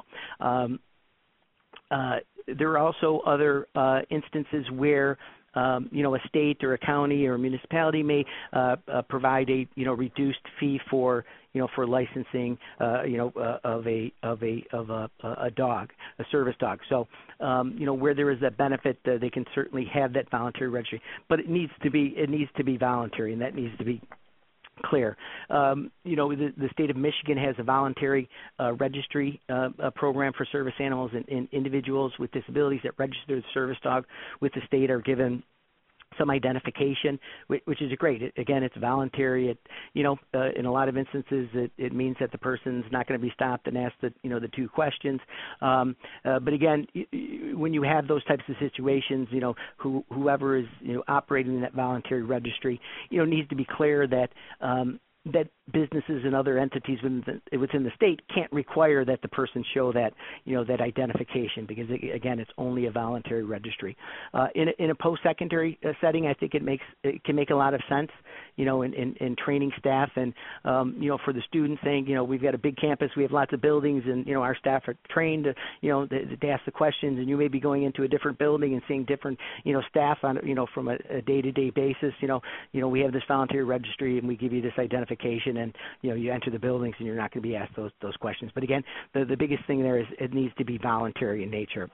There are also other instances where a state or a county or a municipality may provide a reduced fee for licensing of a dog, a service dog. So where there is that benefit, they can certainly have that voluntary registry, but it needs to be voluntary, and that needs to be clear. The state of Michigan has a voluntary registry program for service animals, and individuals with disabilities that register the service dog with the state are given some identification, which is great. Again, it's voluntary. In a lot of instances, it means that the person's not going to be stopped and asked the two questions. But again, when you have those types of situations, whoever is operating that voluntary registry, needs to be clear that that businesses and other entities within the state can't require that the person show that that identification, because again, it's only a voluntary registry. In a post-secondary setting, I think it can make a lot of sense, in training staff and for the students saying, we've got a big campus, we have lots of buildings, and our staff are trained to ask the questions, and you may be going into a different building and seeing different staff on from a day-to-day basis. We have this voluntary registry, and we give you this identification, and you enter the buildings, and you're not going to be asked those questions. But again, the biggest thing there is it needs to be voluntary in nature.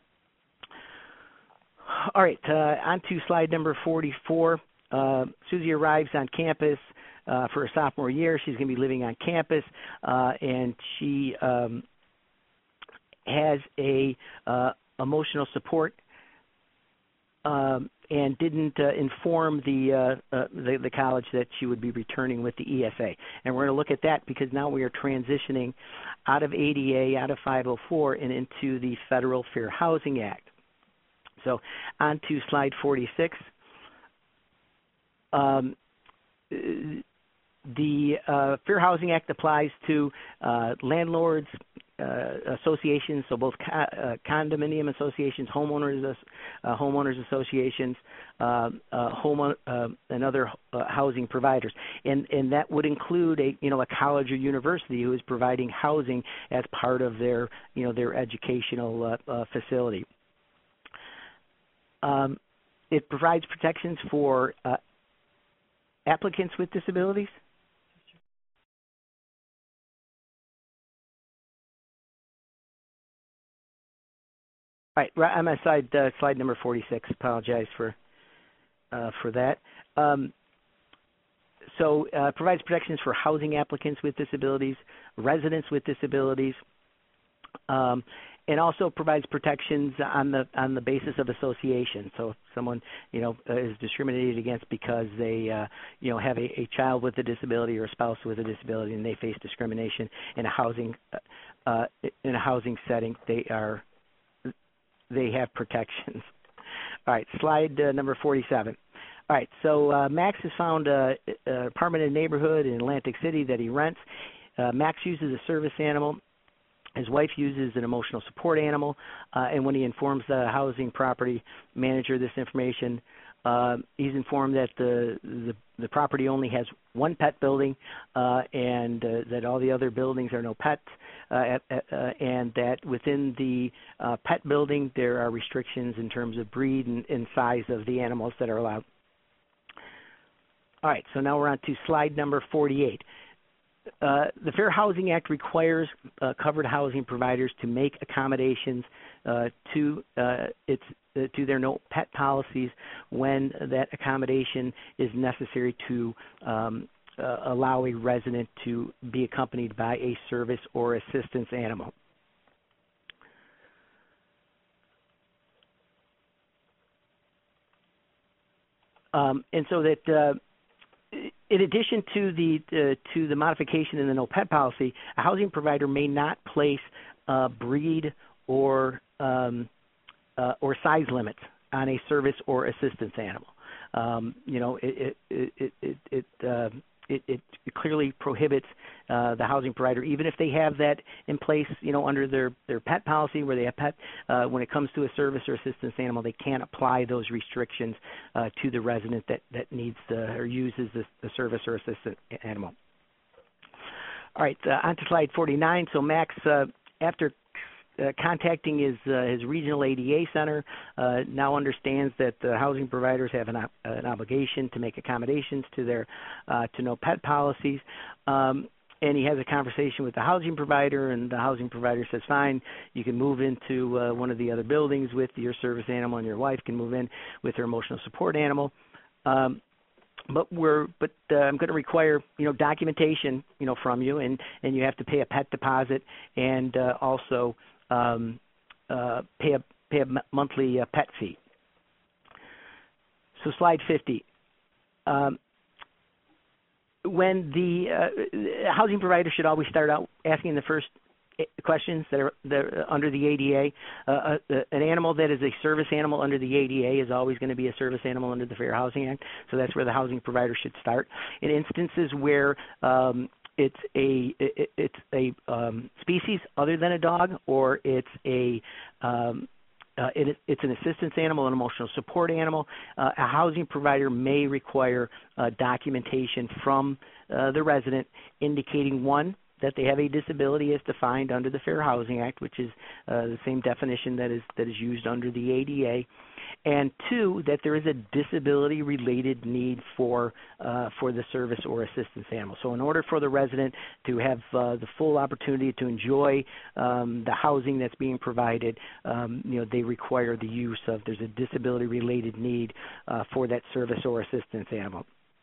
All right, on to slide number 44. Susie arrives on campus for her sophomore year. She's going to be living on campus, and she has a emotional support and didn't inform the college that she would be returning with the ESA. And we're going to look at that because now we are transitioning out of ADA, out of 504, and into the Federal Fair Housing Act. So on to slide 46. The Fair Housing Act applies to landlords, associations, so both condominium associations, homeowners associations, and other housing providers, and that would include a college or university who is providing housing as part of their their educational facility. It provides protections for applicants with disabilities. All right, I'm on slide number 46. Apologize for that. Provides protections for housing applicants with disabilities, residents with disabilities, and also provides protections on the basis of association. So if someone is discriminated against because they have a child with a disability or a spouse with a disability, and they face discrimination in a housing setting, they have protections. All right, slide number 47. All right, so Max has found an apartment in a neighborhood in Atlantic City that he rents. Max uses a service animal. His wife uses an emotional support animal, and when he informs the housing property manager this information, he's informed that the property only has one pet building, and that all the other buildings are no pets, and that within the pet building there are restrictions in terms of breed and size of the animals that are allowed. All right, so now we're on to slide number 48. The Fair Housing Act requires covered housing providers to make accommodations to their no pet policies when that accommodation is necessary to allow a resident to be accompanied by a service or assistance animal. And so that in addition to the modification in the no pet policy, a housing provider may not place breed or size limits on a service or assistance animal. It clearly prohibits the housing provider, even if they have that in place, under their pet policy where they have pet, when it comes to a service or assistance animal, they can't apply those restrictions to the resident that needs or uses the service or assistance animal. All right, on to slide 49. So Max, after contacting his regional ADA center, now understands that the housing providers have an obligation to make accommodations to their no pet policies. And he has a conversation with the housing provider, and the housing provider says, fine, you can move into one of the other buildings with your service animal, and your wife can move in with her emotional support animal. But I'm going to require, documentation, from you, and you have to pay a pet deposit and also pay a monthly pet fee. So slide 50. When the housing provider should always start out asking the first questions that are under the ADA. An animal that is a service animal under the ADA is always going to be a service animal under the Fair Housing Act, so that's where the housing provider should start. In instances where it's a species other than a dog, or it's an assistance animal, an emotional support animal, a housing provider may require documentation from the resident indicating, one, that they have a disability as defined under the Fair Housing Act, which is the same definition that is used under the ADA, and two, that there is a disability-related need for the service or assistance animal. So in order for the resident to have the full opportunity to enjoy the housing that's being provided, they require the use of, there's a disability-related need for that service or assistance animal.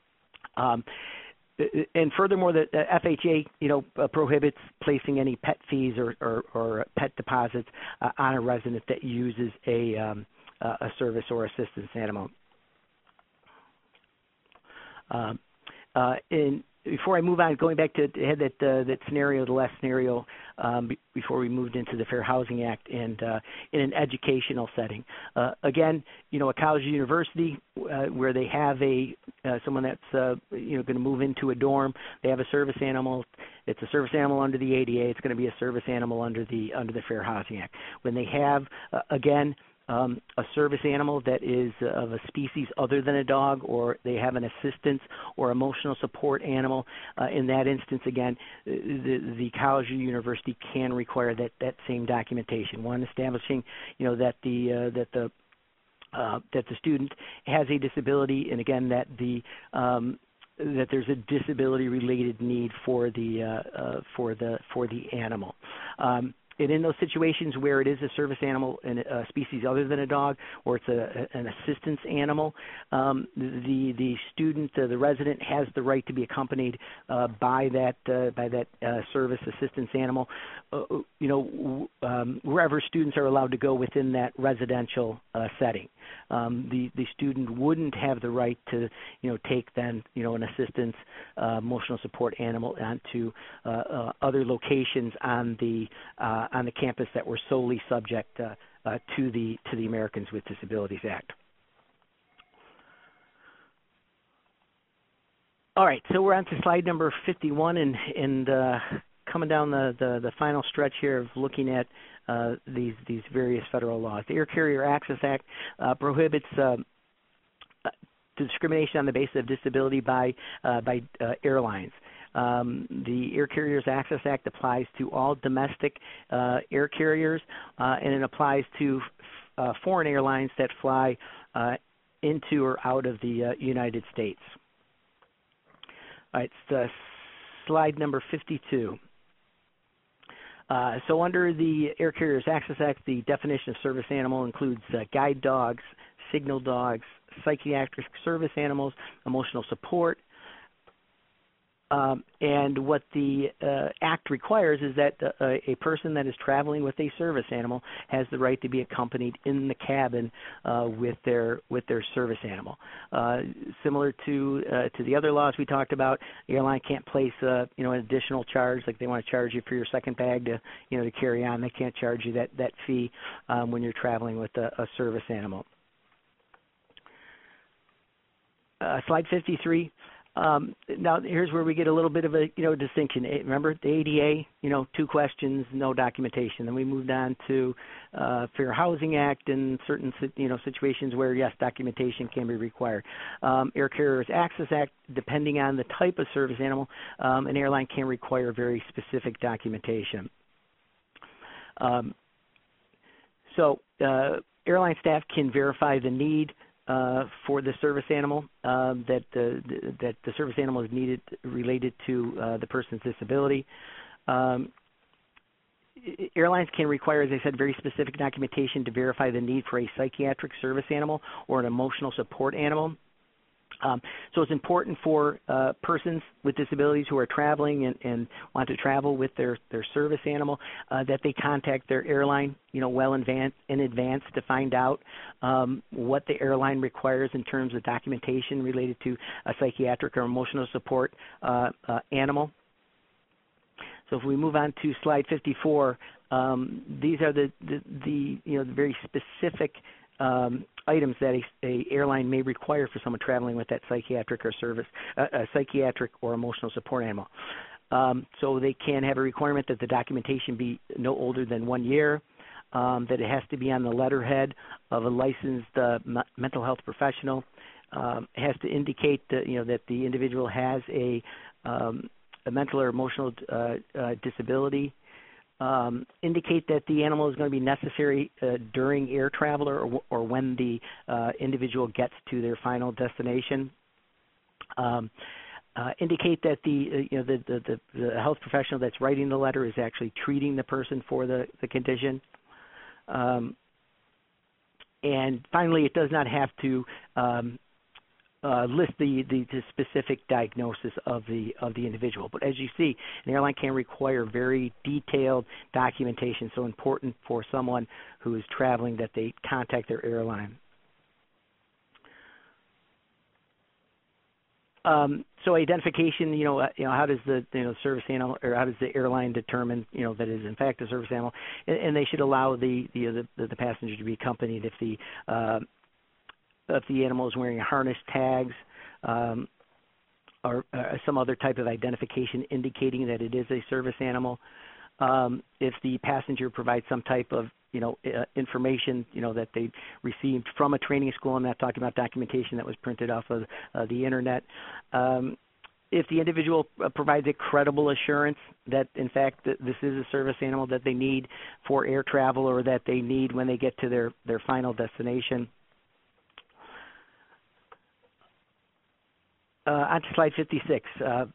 And furthermore, the FHA, prohibits placing any pet fees or pet deposits on a resident that uses a service or assistance animal. Before I move on, going back to that scenario, the last scenario, before we moved into the Fair Housing Act, and in an educational setting. Again, a college or university where they have someone that's going to move into a dorm, they have a service animal. It's a service animal under the ADA. It's going to be a service animal under the Fair Housing Act. When they have a service animal that is of a species other than a dog, or they have an assistance or emotional support animal, in that instance, again, the college or university can require that same documentation. One, establishing, that the student has a disability, and again, that there's a disability-related need for the animal. And in those situations where it is a service animal and a species other than a dog, or it's an assistance animal, the student, the resident, has the right to be accompanied by that service assistance animal, wherever students are allowed to go within that residential setting. The student wouldn't have the right to take then an assistance emotional support animal onto other locations on the campus that were solely subject to the Americans with Disabilities Act. All right, so we're on to slide number 51, and coming down the final stretch here of looking at these various federal laws. The Air Carrier Access Act prohibits discrimination on the basis of disability by airlines. The Air Carriers Access Act applies to all domestic air carriers, and it applies to foreign airlines that fly into or out of the United States. All right, it's slide number 52. So under the Air Carriers Access Act, the definition of service animal includes guide dogs, signal dogs, psychiatric service animals, emotional support. And what the Act requires is that a person that is traveling with a service animal has the right to be accompanied in the cabin with their service animal. Similar to the other laws we talked about, the airline can't place an additional charge, like they want to charge you for your second bag to carry on. They can't charge you that fee when you're traveling with a service animal. Slide 53. Now, here's where we get a little bit of a distinction. Remember the ADA, 2 questions, no documentation. Then we moved on to Fair Housing Act and certain situations where yes, documentation can be required. Air Carriers Access Act, depending on the type of service animal, an airline can require very specific documentation. So airline staff can verify the need for the service animal, that the service animal is needed related to the person's disability. Airlines can require, as I said, very specific documentation to verify the need for a psychiatric service animal or an emotional support animal. So it's important for persons with disabilities who are traveling and want to travel with their service animal that they contact their airline, well in advance to find out what the airline requires in terms of documentation related to a psychiatric or emotional support animal. So if we move on to slide 54, these are the very specific items that a airline may require for someone traveling with that psychiatric or emotional support animal. So they can have a requirement that the documentation be no older than 1 year, that it has to be on the letterhead of a licensed mental health professional. It has to indicate that the individual has a mental or emotional disability. Indicate that the animal is going to be necessary during air travel or when the individual gets to their final destination. Indicate that the health professional that's writing the letter is actually treating the person for the condition. And finally, it does not have to list the specific diagnosis of the individual. But as you see, an airline can require very detailed documentation, so important for someone who is traveling that they contact their airline. So identification, how does the service animal, or how does the airline determine that it is in fact a service animal? And they should allow the passenger to be accompanied if the animal is wearing harness tags or some other type of identification indicating that it is a service animal. If the passenger provides some type of information that they received from a training school, I'm not talking about documentation that was printed off of the internet. If the individual provides a credible assurance that in fact this is a service animal that they need for air travel or that they need when they get to their final destination. On to slide 56.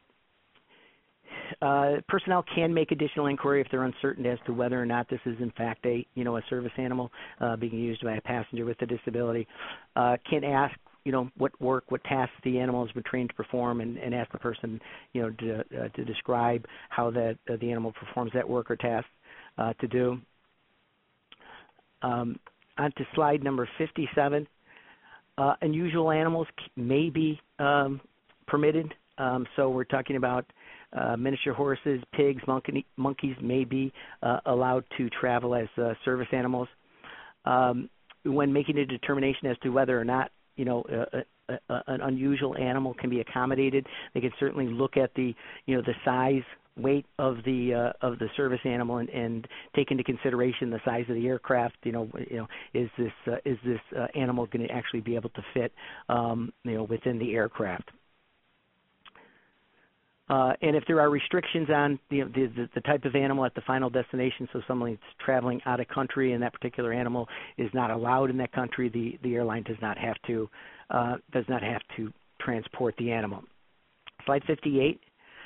Personnel can make additional inquiry if they're uncertain as to whether or not this is in fact a service animal being used by a passenger with a disability. Can ask what tasks the animal has been trained to perform, and ask the person to describe how the animal performs that work or task to do. On to slide number 57. Unusual animals may be permitted. So we're talking about miniature horses, pigs, monkeys may be allowed to travel as service animals. When making a determination as to whether or not an unusual animal can be accommodated, they can certainly look at the size, weight of the service animal and take into consideration the size of the aircraft. Is this animal going to actually be able to fit within the aircraft? And if there are restrictions on the type of animal at the final destination, so someone is traveling out of country and that particular animal is not allowed in that country, the airline does not have to transport the animal. Slide 58.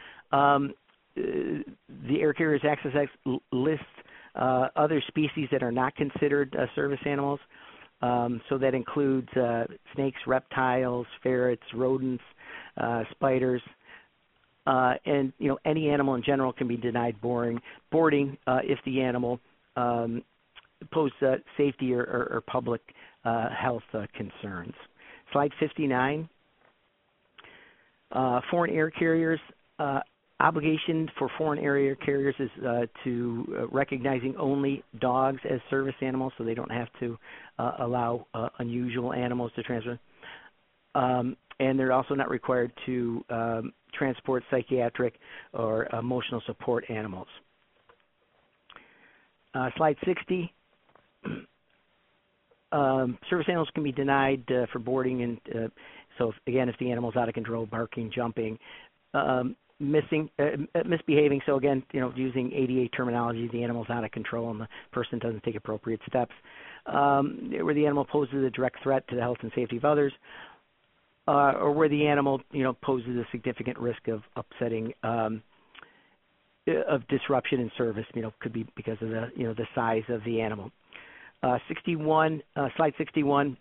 The Air Carriers Access Act lists other species that are not considered service animals. So that includes snakes, reptiles, ferrets, rodents, spiders. And any animal in general can be denied boarding if the animal poses safety or public health concerns. Slide 59. Foreign air carriers. Obligation for foreign air carriers is to recognizing only dogs as service animals, so they don't have to allow unusual animals to transfer. and they're also not required to transport psychiatric or emotional support animals. Slide 60. Service animals can be denied for boarding, and so again, if the animal's out of control, barking, jumping, misbehaving. So again, using ADA terminology, the animal's out of control and the person doesn't take appropriate steps, where the animal poses a direct threat to the health and safety of others, or where the animal, poses a significant risk of upsetting, of disruption in service. Could be because of the size of the animal. 61, slide 61.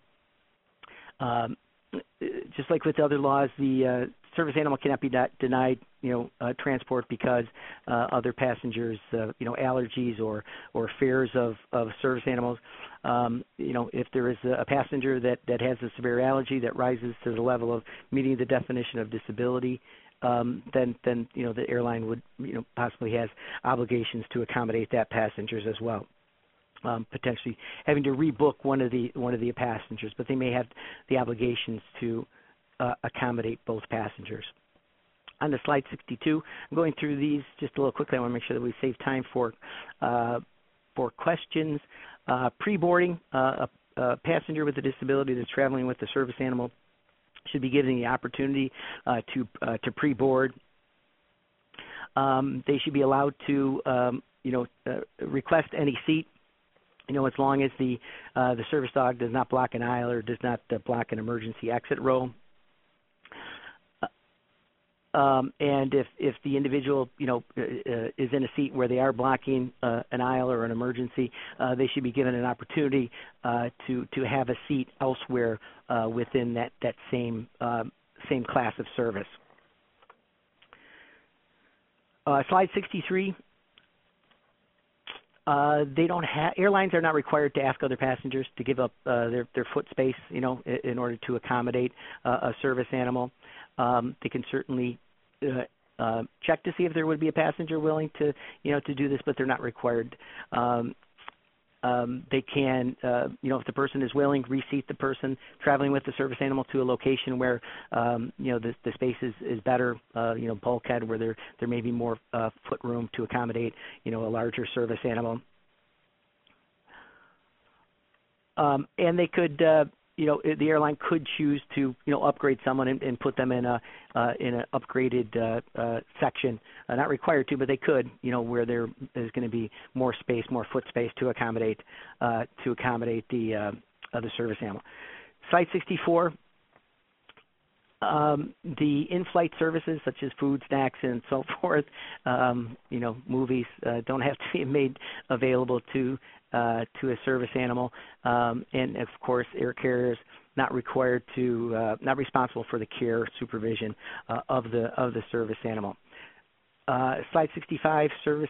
Just like with other laws, the service animal cannot be denied, transport because other passengers, allergies or fears of service animals. If there is a passenger that has a severe allergy that rises to the level of meeting the definition of disability, then the airline would possibly has obligations to accommodate that passengers as well. Potentially having to rebook one of the passengers, but they may have the obligations to accommodate both passengers. On to slide 62, I'm going through these just a little quickly. I want to make sure that we save time for questions. Pre-boarding, a passenger with a disability that's traveling with the service animal should be given the opportunity to pre-board. They should be allowed to request any seat, as long as the service dog does not block an aisle or does not block an emergency exit row. And if the individual, is in a seat where they are blocking an aisle or an emergency, they should be given an opportunity to have a seat elsewhere within that same class of service. Slide 63. Airlines are not required to ask other passengers to give up their foot space, in order to accommodate a service animal. They can certainly check to see if there would be a passenger willing to do this, but they're not required. They can, if the person is willing, reseat the person traveling with the service animal to a location where, the space is better, bulkhead where there may be more foot room to accommodate, a larger service animal. And they could, the airline could choose to, upgrade someone and put them in an upgraded section. Not required to, but they could, where there is going to be more space, more foot space to accommodate the service animal. Slide 64. The in-flight services such as food, snacks, and so forth, movies don't have to be made available to a service animal, and of course, air carriers not required to, not responsible for the care, supervision of the service animal. Slide 65, service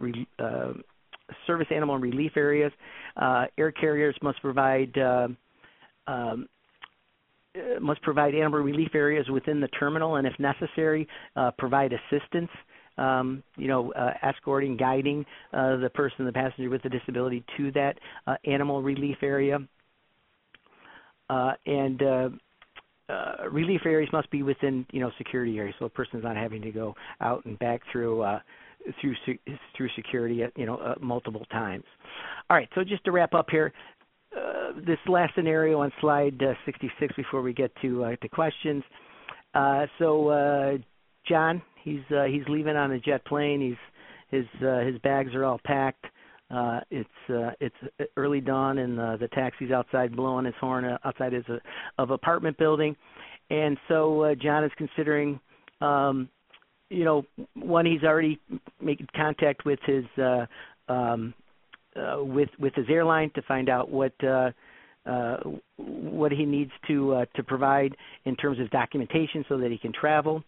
animal relief areas. Air carriers must provide animal relief areas within the terminal, and if necessary, provide assistance. Escorting, guiding the passenger with the disability to that animal relief area. And relief areas must be within, security areas, so a person's not having to go out and back through security, multiple times. All right, so just to wrap up here, this last scenario on slide 66 before we get to questions. So John, he's leaving on a jet plane. His bags are all packed. It's early dawn, and the taxi's outside blowing his horn outside of apartment building. And so John is considering, one, he's already making contact with his with his airline to find out what he needs to provide in terms of documentation so that he can travel.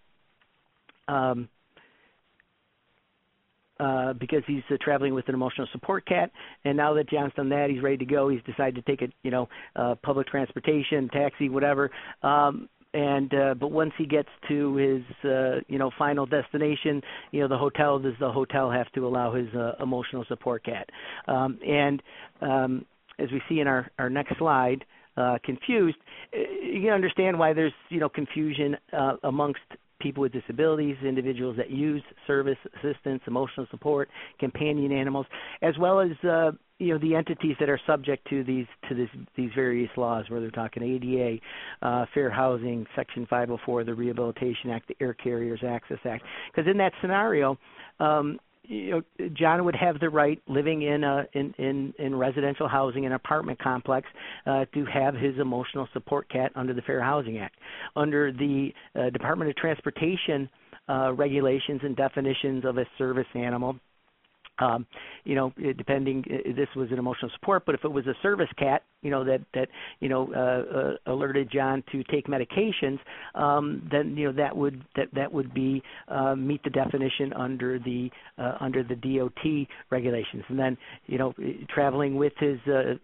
Because he's traveling with an emotional support cat, and now that John's done that, he's ready to go. He's decided to take public transportation, taxi, whatever. But once he gets to his final destination, the hotel, does the hotel have to allow his emotional support cat? As we see in our next slide, confused, you can understand why there's confusion amongst people with disabilities, individuals that use service assistance, emotional support, companion animals, as well as the entities that are subject to these various laws, where they're talking ADA, Fair Housing, Section 504, the Rehabilitation Act, the Air Carriers Access Act. Because in that scenario, John would have the right, living in residential housing, an apartment complex, to have his emotional support cat under the Fair Housing Act. Under the Department of Transportation regulations and definitions of a service animal, depending, this was an emotional support, but if it was a service cat, that alerted John to take medications, then that would be meet the definition under the DOT regulations. And then traveling with his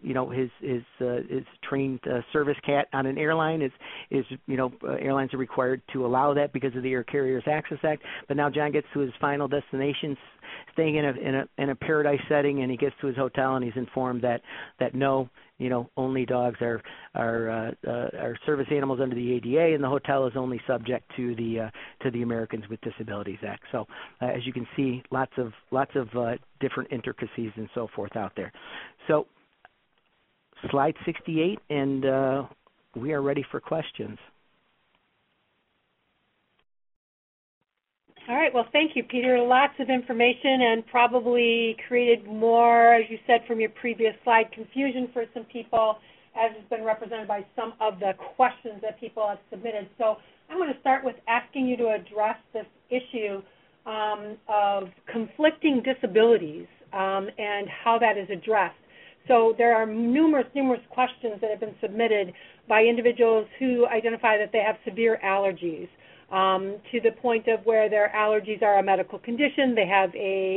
trained service cat on an airline is airlines are required to allow that because of the Air Carriers Access Act. But now John gets to his final destination, staying in a paradise setting, and he gets to his hotel and he's informed that no, only dogs are service animals under the ADA, and the hotel is only subject to the Americans with Disabilities Act. So as you can see, lots of different intricacies and so forth out there. So slide 68, and we are ready for questions. All right. Well, thank you, Peter. Lots of information, and probably created more, as you said from your previous slide, confusion for some people, as has been represented by some of the questions that people have submitted. So I'm going to start with asking you to address this issue of conflicting disabilities and how that is addressed. So there are numerous questions that have been submitted by individuals who identify that they have severe allergies, to the point of where their allergies are a medical condition. They have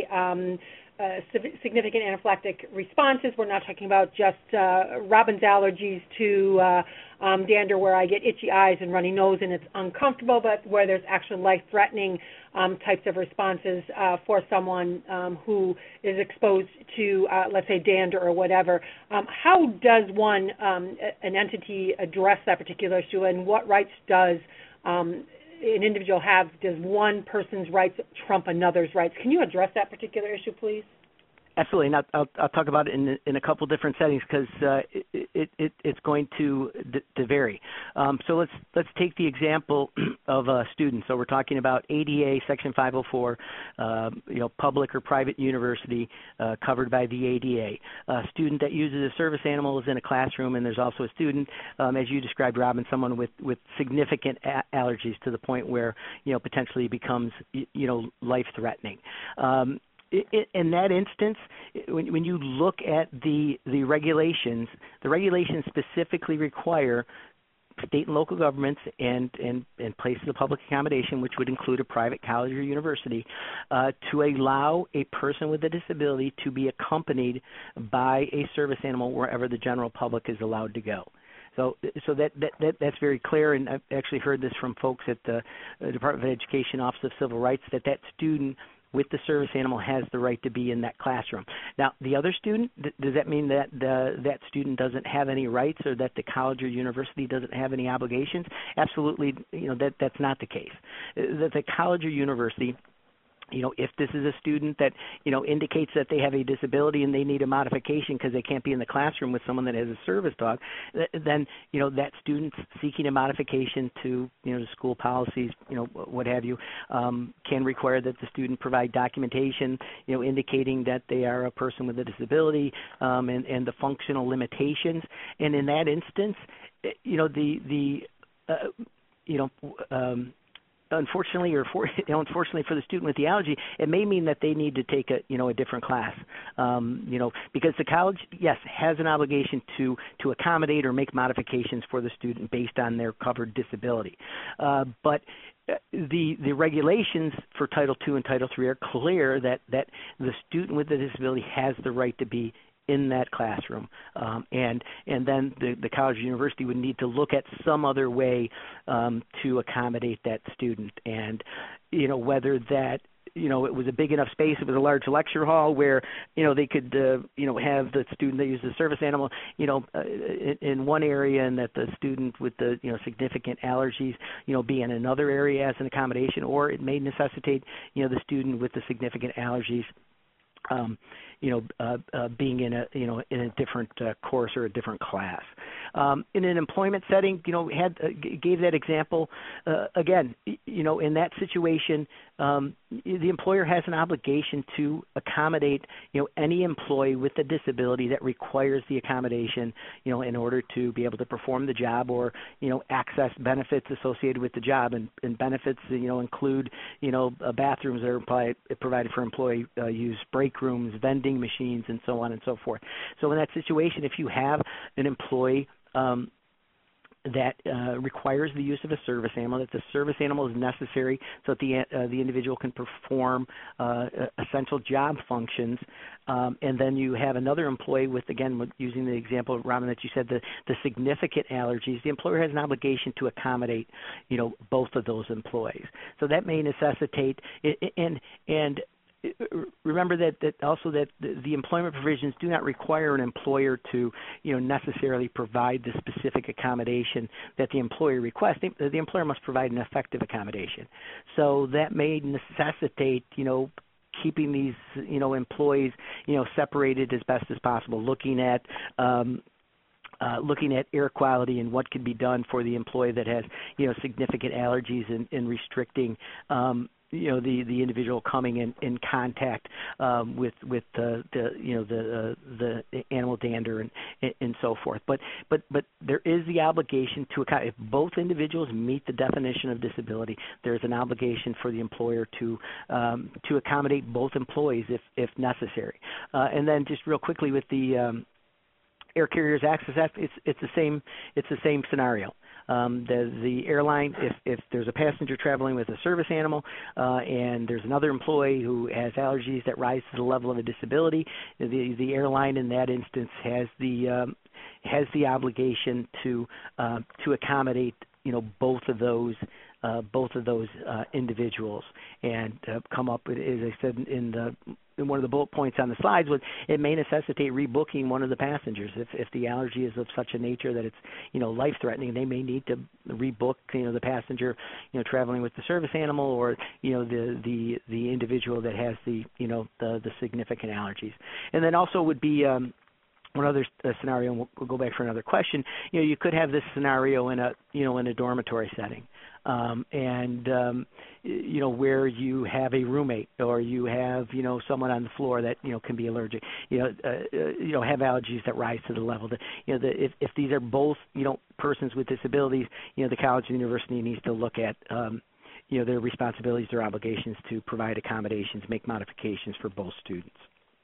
significant anaphylactic responses. We're not talking about just Robin's allergies to dander, where I get itchy eyes and runny nose and it's uncomfortable, but where there's actually life-threatening types of responses for someone who is exposed to, let's say, dander or whatever. How does an entity address that particular issue, and what rights does an individual have? Does one person's rights trump another's rights? Can you address that particular issue, please? Absolutely, and I'll talk about it in a couple different settings, because it's going to vary. So let's take the example of a student. So we're talking about ADA Section 504, public or private university covered by the ADA. A student that uses a service animal is in a classroom, and there's also a student, as you described, Robin, someone with significant allergies to the point where potentially becomes life-threatening. In that instance, when you look at the regulations specifically require state and local governments and places of public accommodation, which would include a private college or university, to allow a person with a disability to be accompanied by a service animal wherever the general public is allowed to go. So that's very clear, and I've actually heard this from folks at the Department of Education Office of Civil Rights, that student with the service animal has the right to be in that classroom. Now, the other student, does that mean that that student doesn't have any rights, or that the college or university doesn't have any obligations? Absolutely, that's not the case. The college or university, if this is a student that, indicates that they have a disability and they need a modification because they can't be in the classroom with someone that has a service dog, then, that student seeking a modification to, school policies, what have you, can require that the student provide documentation, indicating that they are a person with a disability, and the functional limitations. And in that instance, unfortunately, unfortunately for the student with the allergy, it may mean that they need to take a different class, because the college, yes, has an obligation to accommodate or make modifications for the student based on their covered disability, but the regulations for Title II and Title III are clear that the student with the disability has the right to be in that classroom, and then the college or university would need to look at some other way to accommodate that student, and whether that it was a big enough space. It was a large lecture hall where, they could, have the student that used the service animal, in one area, and that the student with the, significant allergies, be in another area as an accommodation, or it may necessitate, the student with the significant allergies being in a different course or a different class. In an employment setting, gave that example. Again, in that situation, the employer has an obligation to accommodate, any employee with a disability that requires the accommodation, in order to be able to perform the job or, access benefits associated with the job. And benefits, include, bathrooms that are provided for employee use, break rooms, vending machines, and so on and so forth. So in that situation, if you have an employee that requires the use of a service animal, that the service animal is necessary so that the individual can perform essential job functions, and then you have another employee with, again, using the example, Robin, that you said, the significant allergies, the employer has an obligation to accommodate, both of those employees. So that may necessitate, and remember that also that the employment provisions do not require an employer to, necessarily provide the specific accommodation that the employer requests. The employer must provide an effective accommodation. So that may necessitate, keeping these, employees, separated as best as possible, looking at air quality and what can be done for the employee that has, significant allergies, and restricting the individual coming in contact with the animal dander and so forth. But there is the obligation to account. If both individuals meet the definition of disability, there is an obligation for the employer to accommodate both employees if necessary. And then just real quickly with the Air Carriers Access Act, it's the same scenario. The airline, if there's a passenger traveling with a service animal and there's another employee who has allergies that rise to the level of a disability, the airline in that instance has the obligation to accommodate both of those individuals, and come up with, as I said in one of the bullet points on the slides, was it may necessitate rebooking one of the passengers if the allergy is of such a nature that it's life-threatening. They may need to rebook the passenger traveling with the service animal, or the individual that has the significant allergies. And then also would be one other scenario, and we'll go back for another question. You could have this scenario in a dormitory setting, where you have a roommate, or you have someone on the floor that can be allergic, have allergies that rise to the level that if these are both persons with disabilities, the college and university needs to look at their responsibilities, their obligations to provide accommodations, make modifications for both students.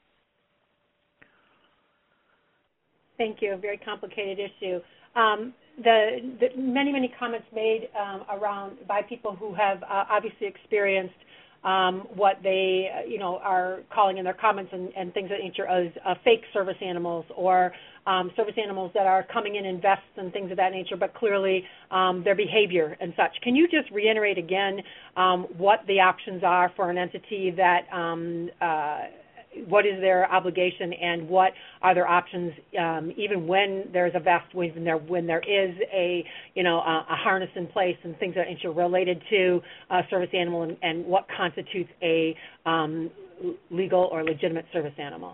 Thank you. A very complicated issue. The many comments made around by people who have obviously experienced what they are calling in their comments and things of that nature as fake service animals, or service animals that are coming in vests and things of that nature, but clearly their behavior and such. Can you just reiterate again what the options are for an entity that what is their obligation, and what are their options, even when there's a vest, when there is a harness in place and things that are related to a service animal, and what constitutes a legal or legitimate service animal?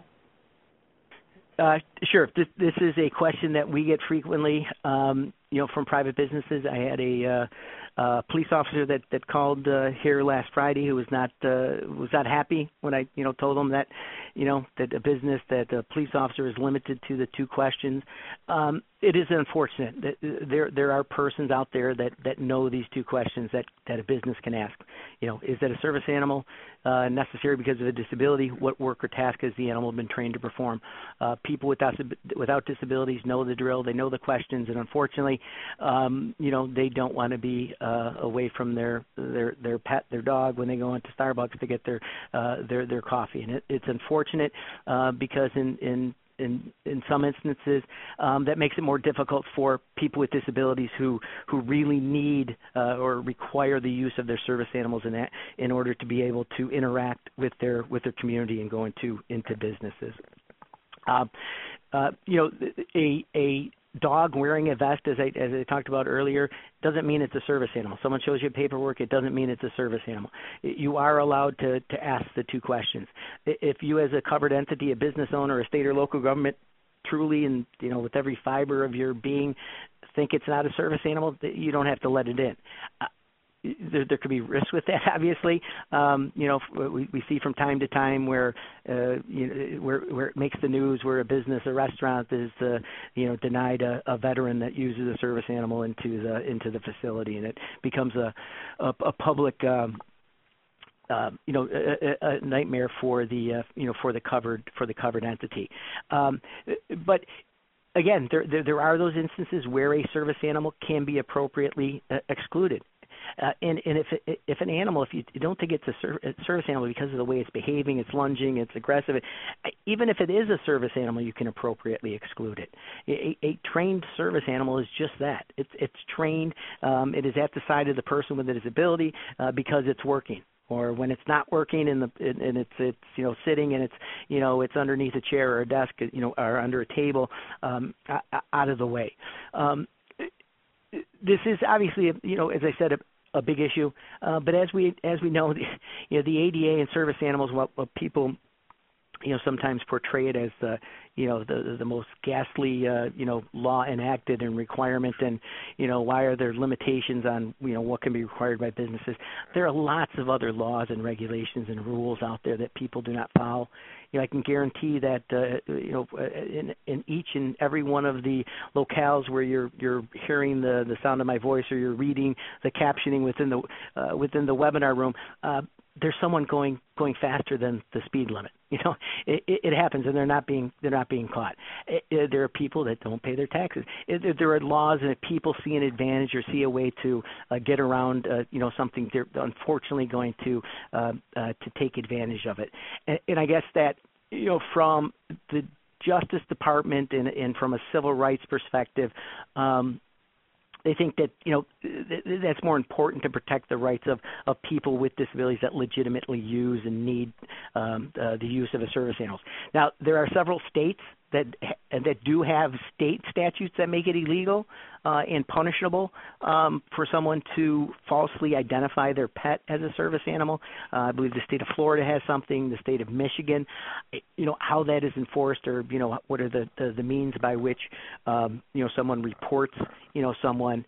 Sure. This is a question that we get frequently, from private businesses. I had a police officer that called here last Friday who was not happy when I told him that that a business, that a police officer is limited to the two questions. It is unfortunate that there are persons out there that know these two questions that a business can ask. Is that a service animal necessary because of a disability? What work or task has the animal been trained to perform? People without disabilities know the drill. They know the questions, and unfortunately, they don't want to be away from their pet, their dog, when they go into Starbucks to get their coffee. And it's unfortunate because in in some instances, that makes it more difficult for people with disabilities who really need or require the use of their service animals in order to be able to interact with their community and go into businesses. A dog wearing a vest, as I talked about earlier, doesn't mean it's a service animal. Someone shows you paperwork, it doesn't mean it's a service animal. You are allowed to ask the two questions. If you, as a covered entity, a business owner, a state or local government, truly and with every fiber of your being think it's not a service animal, you don't have to let it in. There could be risks with that, obviously. We see from time to time where it makes the news, where a business, a restaurant is denied a veteran that uses a service animal into the facility, and it becomes a public a nightmare for the covered entity. But again, there are those instances where a service animal can be appropriately excluded. And if an animal, if you don't think it's a service animal because of the way it's behaving, it's lunging, it's aggressive, even if it is a service animal, you can appropriately exclude it. A trained service animal is just that. It's trained. It is at the side of the person with a disability because it's working. Or when it's not working and it's sitting and it's underneath a chair or a desk, or under a table, out of the way. This is obviously, as I said, a big issue. But as we know, the ADA and service animals, what people sometimes portray it as the most ghastly law enacted and requirement, and why are there limitations on what can be required by businesses? There are lots of other laws and regulations and rules out there that people do not follow. I can guarantee that in each and every one of the locales where you're hearing the sound of my voice, or you're reading the captioning within the webinar room, there's someone going faster than the speed limit. It happens, and they're not being caught. There are people that don't pay their taxes. There are laws, and if people see an advantage or see a way to get around, something, they're unfortunately going to take advantage of it. And I guess that from the Justice Department and from a civil rights perspective, they think that that's more important to protect the rights of people with disabilities that legitimately use and need the use of a service animal. Now, there are several states that do have state statutes that make it illegal and punishable for someone to falsely identify their pet as a service animal. I believe the state of Florida has something, the state of Michigan. How that is enforced, or what are the means by which someone reports someone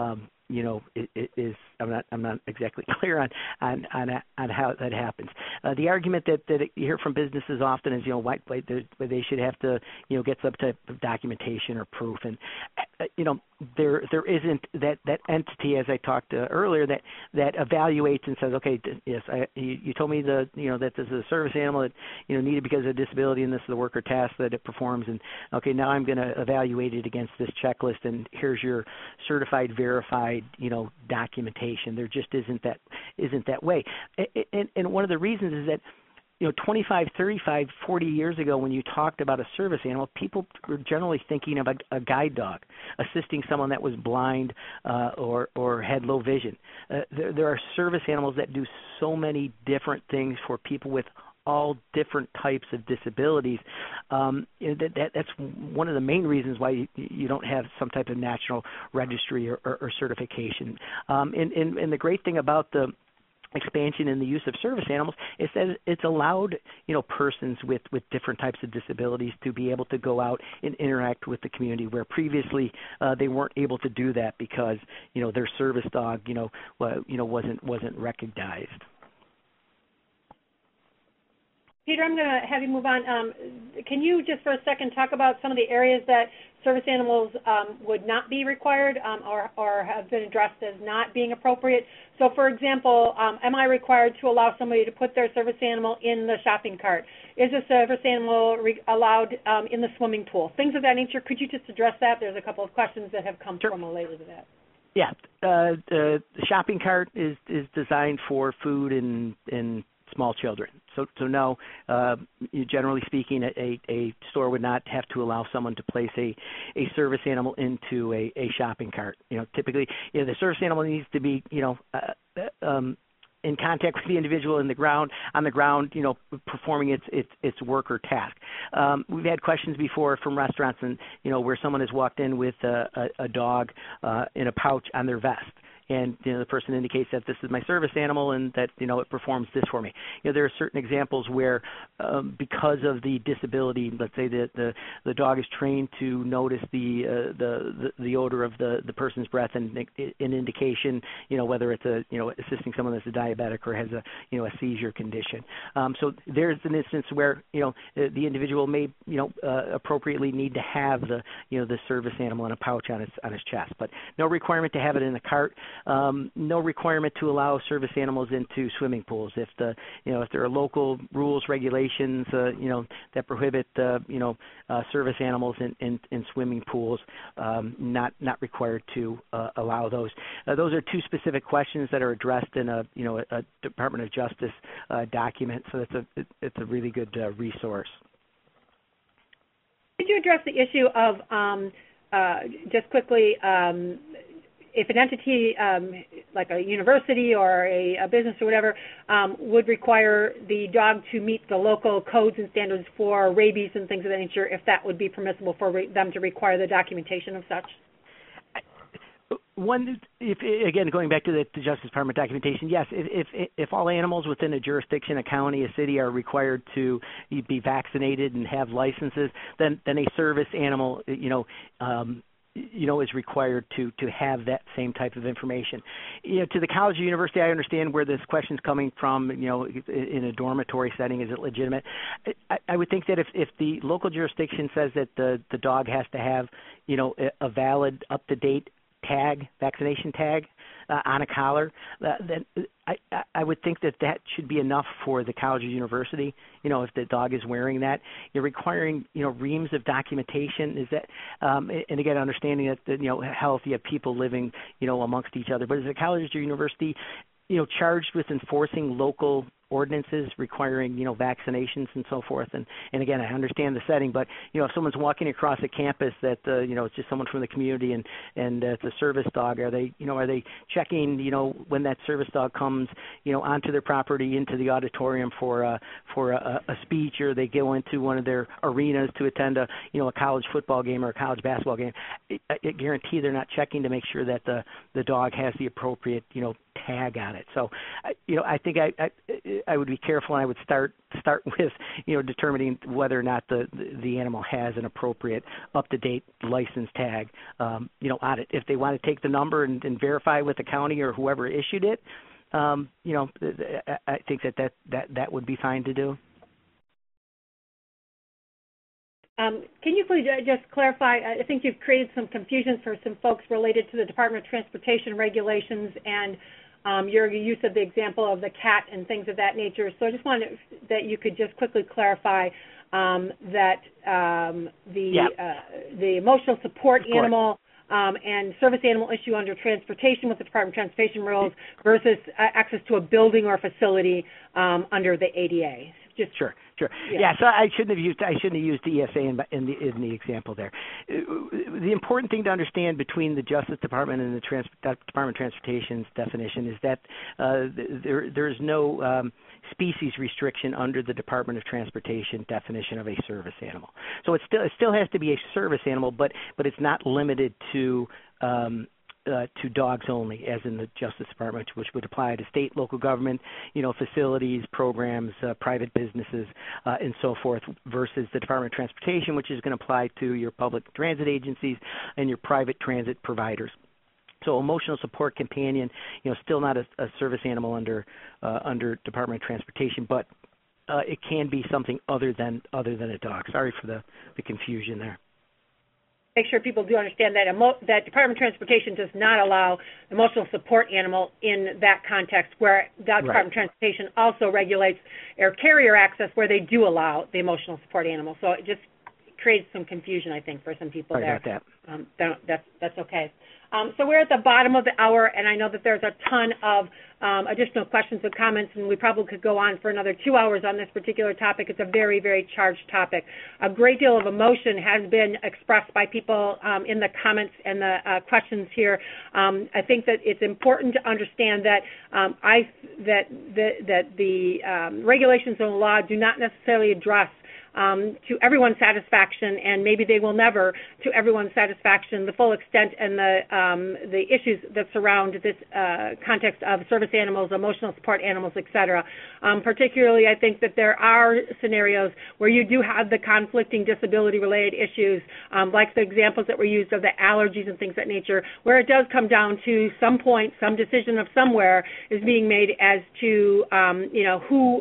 is I'm not exactly clear on how that happens. The argument that you hear from businesses often is why they should have to get some type of documentation or proof, and there isn't that entity, as I talked earlier, that evaluates and says, okay, yes, you told me that this is a service animal that needed because of a disability, and this is the work or task that it performs, and okay, now I'm going to evaluate it against this checklist, and here's your certified, verified documentation. There just isn't that way, and one of the reasons is that 25, 35, 40 years ago, when you talked about a service animal, people were generally thinking of a guide dog, assisting someone that was blind or had low vision. There are service animals that do so many different things for people with all different types of disabilities. That's one of the main reasons why you don't have some type of national registry or certification. And the great thing about the expansion in the use of service animals is that it's allowed persons with different types of disabilities to be able to go out and interact with the community, where previously they weren't able to do that because their service dog wasn't recognized. Peter, I'm going to have you move on. Can you just for a second talk about some of the areas that service animals would not be required or have been addressed as not being appropriate? So, for example, am I required to allow somebody to put their service animal in the shopping cart? Is a service animal allowed in the swimming pool? Things of that nature. Could you just address that? There's a couple of questions that have come from related to that. Yeah, the shopping cart is designed for food and small children. So no, generally speaking, a store would not have to allow someone to place a service animal into a shopping cart. Typically, the service animal needs to be, in contact with the individual on the ground, performing its work or task. We've had questions before from restaurants, and where someone has walked in with a dog in a pouch on their vest. And the person indicates that this is my service animal and that it performs this for me. There are certain examples where because of the disability, let's say the dog is trained to notice the odor of the person's breath and an indication, whether it's assisting someone that's a diabetic or has a seizure condition. So there's an instance where the individual may appropriately need to have the service animal in a pouch on his chest, but no requirement to have it in a cart. No requirement to allow service animals into swimming pools. If there are local rules, regulations, that prohibit service animals in swimming pools, not required to allow those. Those are two specific questions that are addressed in a Department of Justice document. So it's a really good resource. Could you address the issue of just quickly? If an entity like a university or a business or whatever would require the dog to meet the local codes and standards for rabies and things of that nature, if that would be permissible for them to require the documentation of such? Again, going back to the Justice Department documentation, yes, if all animals within a jurisdiction, a county, a city are required to be vaccinated and have licenses, then a service animal, is required to have that same type of information. To the college or university, I understand where this question's coming from. In a dormitory setting, is it legitimate? I would think that if the local jurisdiction says that the dog has to have, a valid, up-to-date vaccination tag on a collar, then I would think that should be enough for the college or university. If the dog is wearing that, you're requiring reams of documentation. Is that and again, understanding that health, you have people living amongst each other. But as a college or university, charged with enforcing local ordinances requiring vaccinations and so forth, and again, I understand the setting, but if someone's walking across a campus that it's just someone from the community and it's a service dog, are they checking when that service dog comes onto their property into the auditorium for a speech, or they go into one of their arenas to attend a college football game or a college basketball game? I guarantee they're not checking to make sure that the dog has the appropriate tag on it. So I think I would be careful, and I would start with determining whether or not the animal has an appropriate up-to-date license tag on it. If they want to take the number and verify with the county or whoever issued it, I think that would be fine to do. Can you please just clarify? I think you've created some confusion for some folks related to the Department of Transportation regulations and your use of the example of the cat and things of that nature. So I just wanted that you could just quickly clarify that the emotional support animal and service animal issue under transportation with the Department of Transportation rules versus access to a building or facility under the ADA. Sure. Yeah. So I shouldn't have used ESA in the example there. The important thing to understand between the Justice Department and the Department of Transportation's definition is that there is no species restriction under the Department of Transportation definition of a service animal. So it still has to be a service animal, but it's not limited to dogs only, as in the Justice Department, which would apply to state, local government, facilities, programs, private businesses, and so forth, versus the Department of Transportation, which is going to apply to your public transit agencies and your private transit providers. So emotional support companion, still not a service animal under Department of Transportation, but it can be something other than a dog. Sorry for the confusion there. Make sure people do understand that that Department of Transportation does not allow emotional support animal in that context, where the Department of Transportation also regulates air carrier access, where they do allow the emotional support animal. So it just creates some confusion, I think, for some people there. Sorry about that. That's okay. So we're at the bottom of the hour, and I know that there's a ton of additional questions and comments, and we probably could go on for another 2 hours on this particular topic. It's a very, very charged topic. A great deal of emotion has been expressed by people in the comments and the questions here. I think that it's important to understand that the regulations and law do not necessarily address to everyone's satisfaction, and maybe they will never, to everyone's satisfaction, the full extent and the issues that surround this context of service animals, emotional support animals, etc. Particularly, I think that there are scenarios where you do have the conflicting disability-related issues, like the examples that were used of the allergies and things of that nature, where it does come down to some point, some decision of somewhere is being made as to who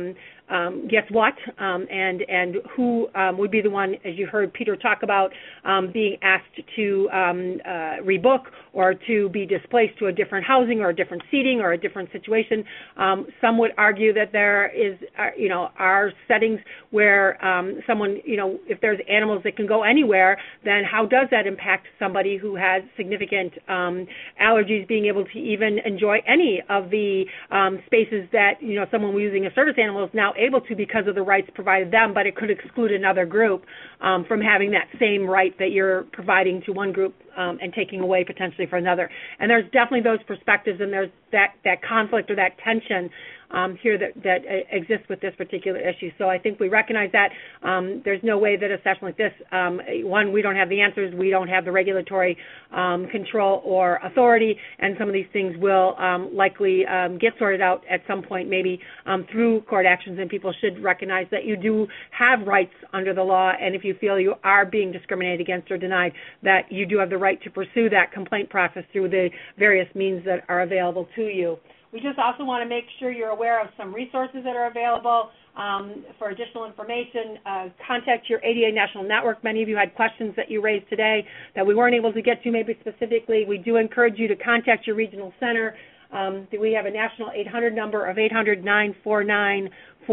gets what, and who would be the one, as you heard Peter talk about, being asked to rebook or to be displaced to a different housing or a different seating or a different situation. Some would argue that there is, are settings where someone, if there's animals that can go anywhere, then how does that impact somebody who has significant allergies being able to even enjoy any of the spaces that, someone using a service animal is now able to because of the rights provided them, but it could exclude another group from having that same right that you're providing to one group and taking away potentially for another. And there's definitely those perspectives, and there's that conflict or that tension here that exists with this particular issue. So I think we recognize that there's no way that a session like this, one, we don't have the answers, we don't have the regulatory control or authority, and some of these things will likely get sorted out at some point, maybe through court actions, and people should recognize that you do have rights under the law, and if you feel you are being discriminated against or denied, that you do have the right to pursue that complaint process through the various means that are available to you. We just also want to make sure you're aware of some resources that are available. For additional information, contact your ADA National Network. Many of you had questions that you raised today that we weren't able to get to maybe specifically. We do encourage you to contact your regional center. We have a national 800 number of 800-949-4232.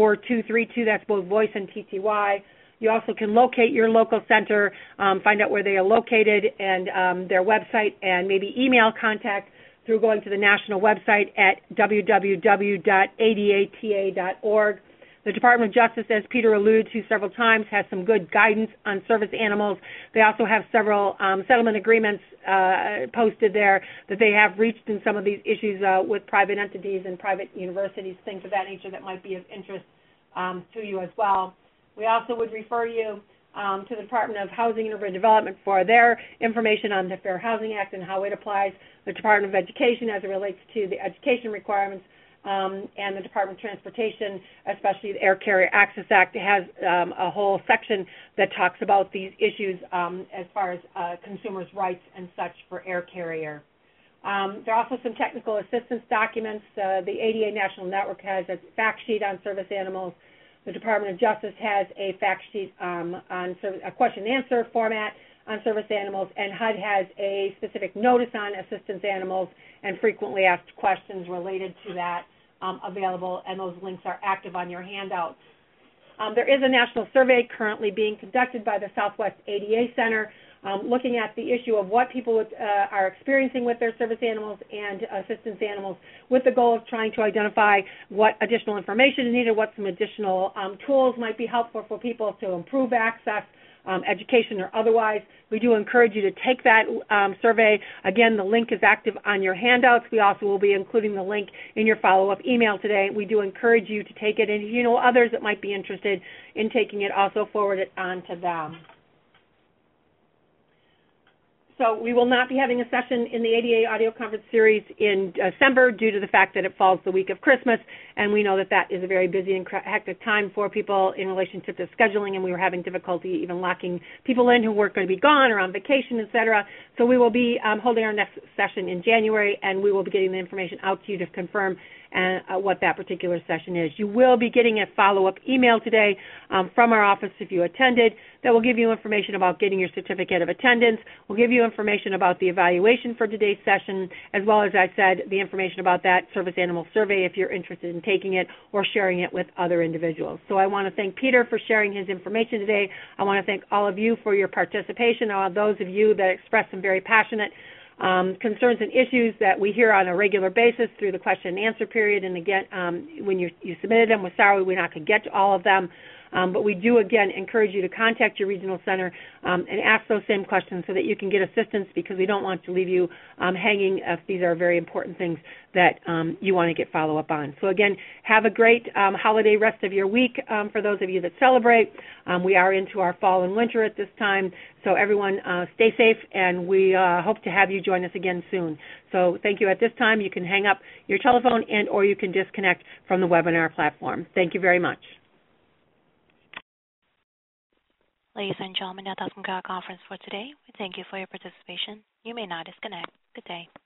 That's both voice and TTY. You also can locate your local center, find out where they are located and their website, and maybe email contact through going to the national website at www.adata.org. The Department of Justice, as Peter alluded to several times, has some good guidance on service animals. They also have several settlement agreements posted there that they have reached in some of these issues with private entities and private universities, things of that nature that might be of interest to you as well. We also would refer you to the Department of Housing and Urban Development for their information on the Fair Housing Act and how it applies, the Department of Education as it relates to the education requirements, and the Department of Transportation, especially the Air Carrier Access Act, has a whole section that talks about these issues as far as consumers' rights and such for air carrier. There are also some technical assistance documents. The ADA National Network has a fact sheet on service animals. The Department of Justice has a fact sheet on a question and answer format on service animals, and HUD has a specific notice on assistance animals and frequently asked questions related to that available, and those links are active on your handouts. There is a national survey currently being conducted by the Southwest ADA Center looking at the issue of what people are experiencing with their service animals and assistance animals, with the goal of trying to identify what additional information is needed, what some additional tools might be helpful for people to improve access, education or otherwise. We do encourage you to take that survey. Again, the link is active on your handouts. We also will be including the link in your follow-up email today. We do encourage you to take it, and if you know others that might be interested in taking it, also forward it on to them. So we will not be having a session in the ADA audio conference series in December due to the fact that it falls the week of Christmas, and we know that that is a very busy and hectic time for people in relationship to scheduling, and we were having difficulty even locking people in who were going to be gone or on vacation, etc. So we will be holding our next session in January, and we will be getting the information out to you to confirm what that particular session is. You will be getting a follow-up email today from our office if you attended that will give you information about getting your certificate of attendance. We'll give you information about the evaluation for today's session, as well as I said, the information about that service animal survey if you're interested in taking it or sharing it with other individuals. So I want to thank Peter for sharing his information today. I want to thank all of you for your participation, all of those of you that expressed some very passionate concerns and issues that we hear on a regular basis through the question and answer period. And again, when you submitted them, we're sorry we're not going to get to all of them. But we do, again, encourage you to contact your regional center and ask those same questions so that you can get assistance, because we don't want to leave you hanging if these are very important things that you want to get follow-up on. So, again, have a great holiday rest of your week for those of you that celebrate. We are into our fall and winter at this time, so everyone stay safe, and we hope to have you join us again soon. So thank you. At this time, you can hang up your telephone and or you can disconnect from the webinar platform. Thank you very much. Ladies and gentlemen, that does conclude our conference for today. We thank you for your participation. You may now disconnect. Good day.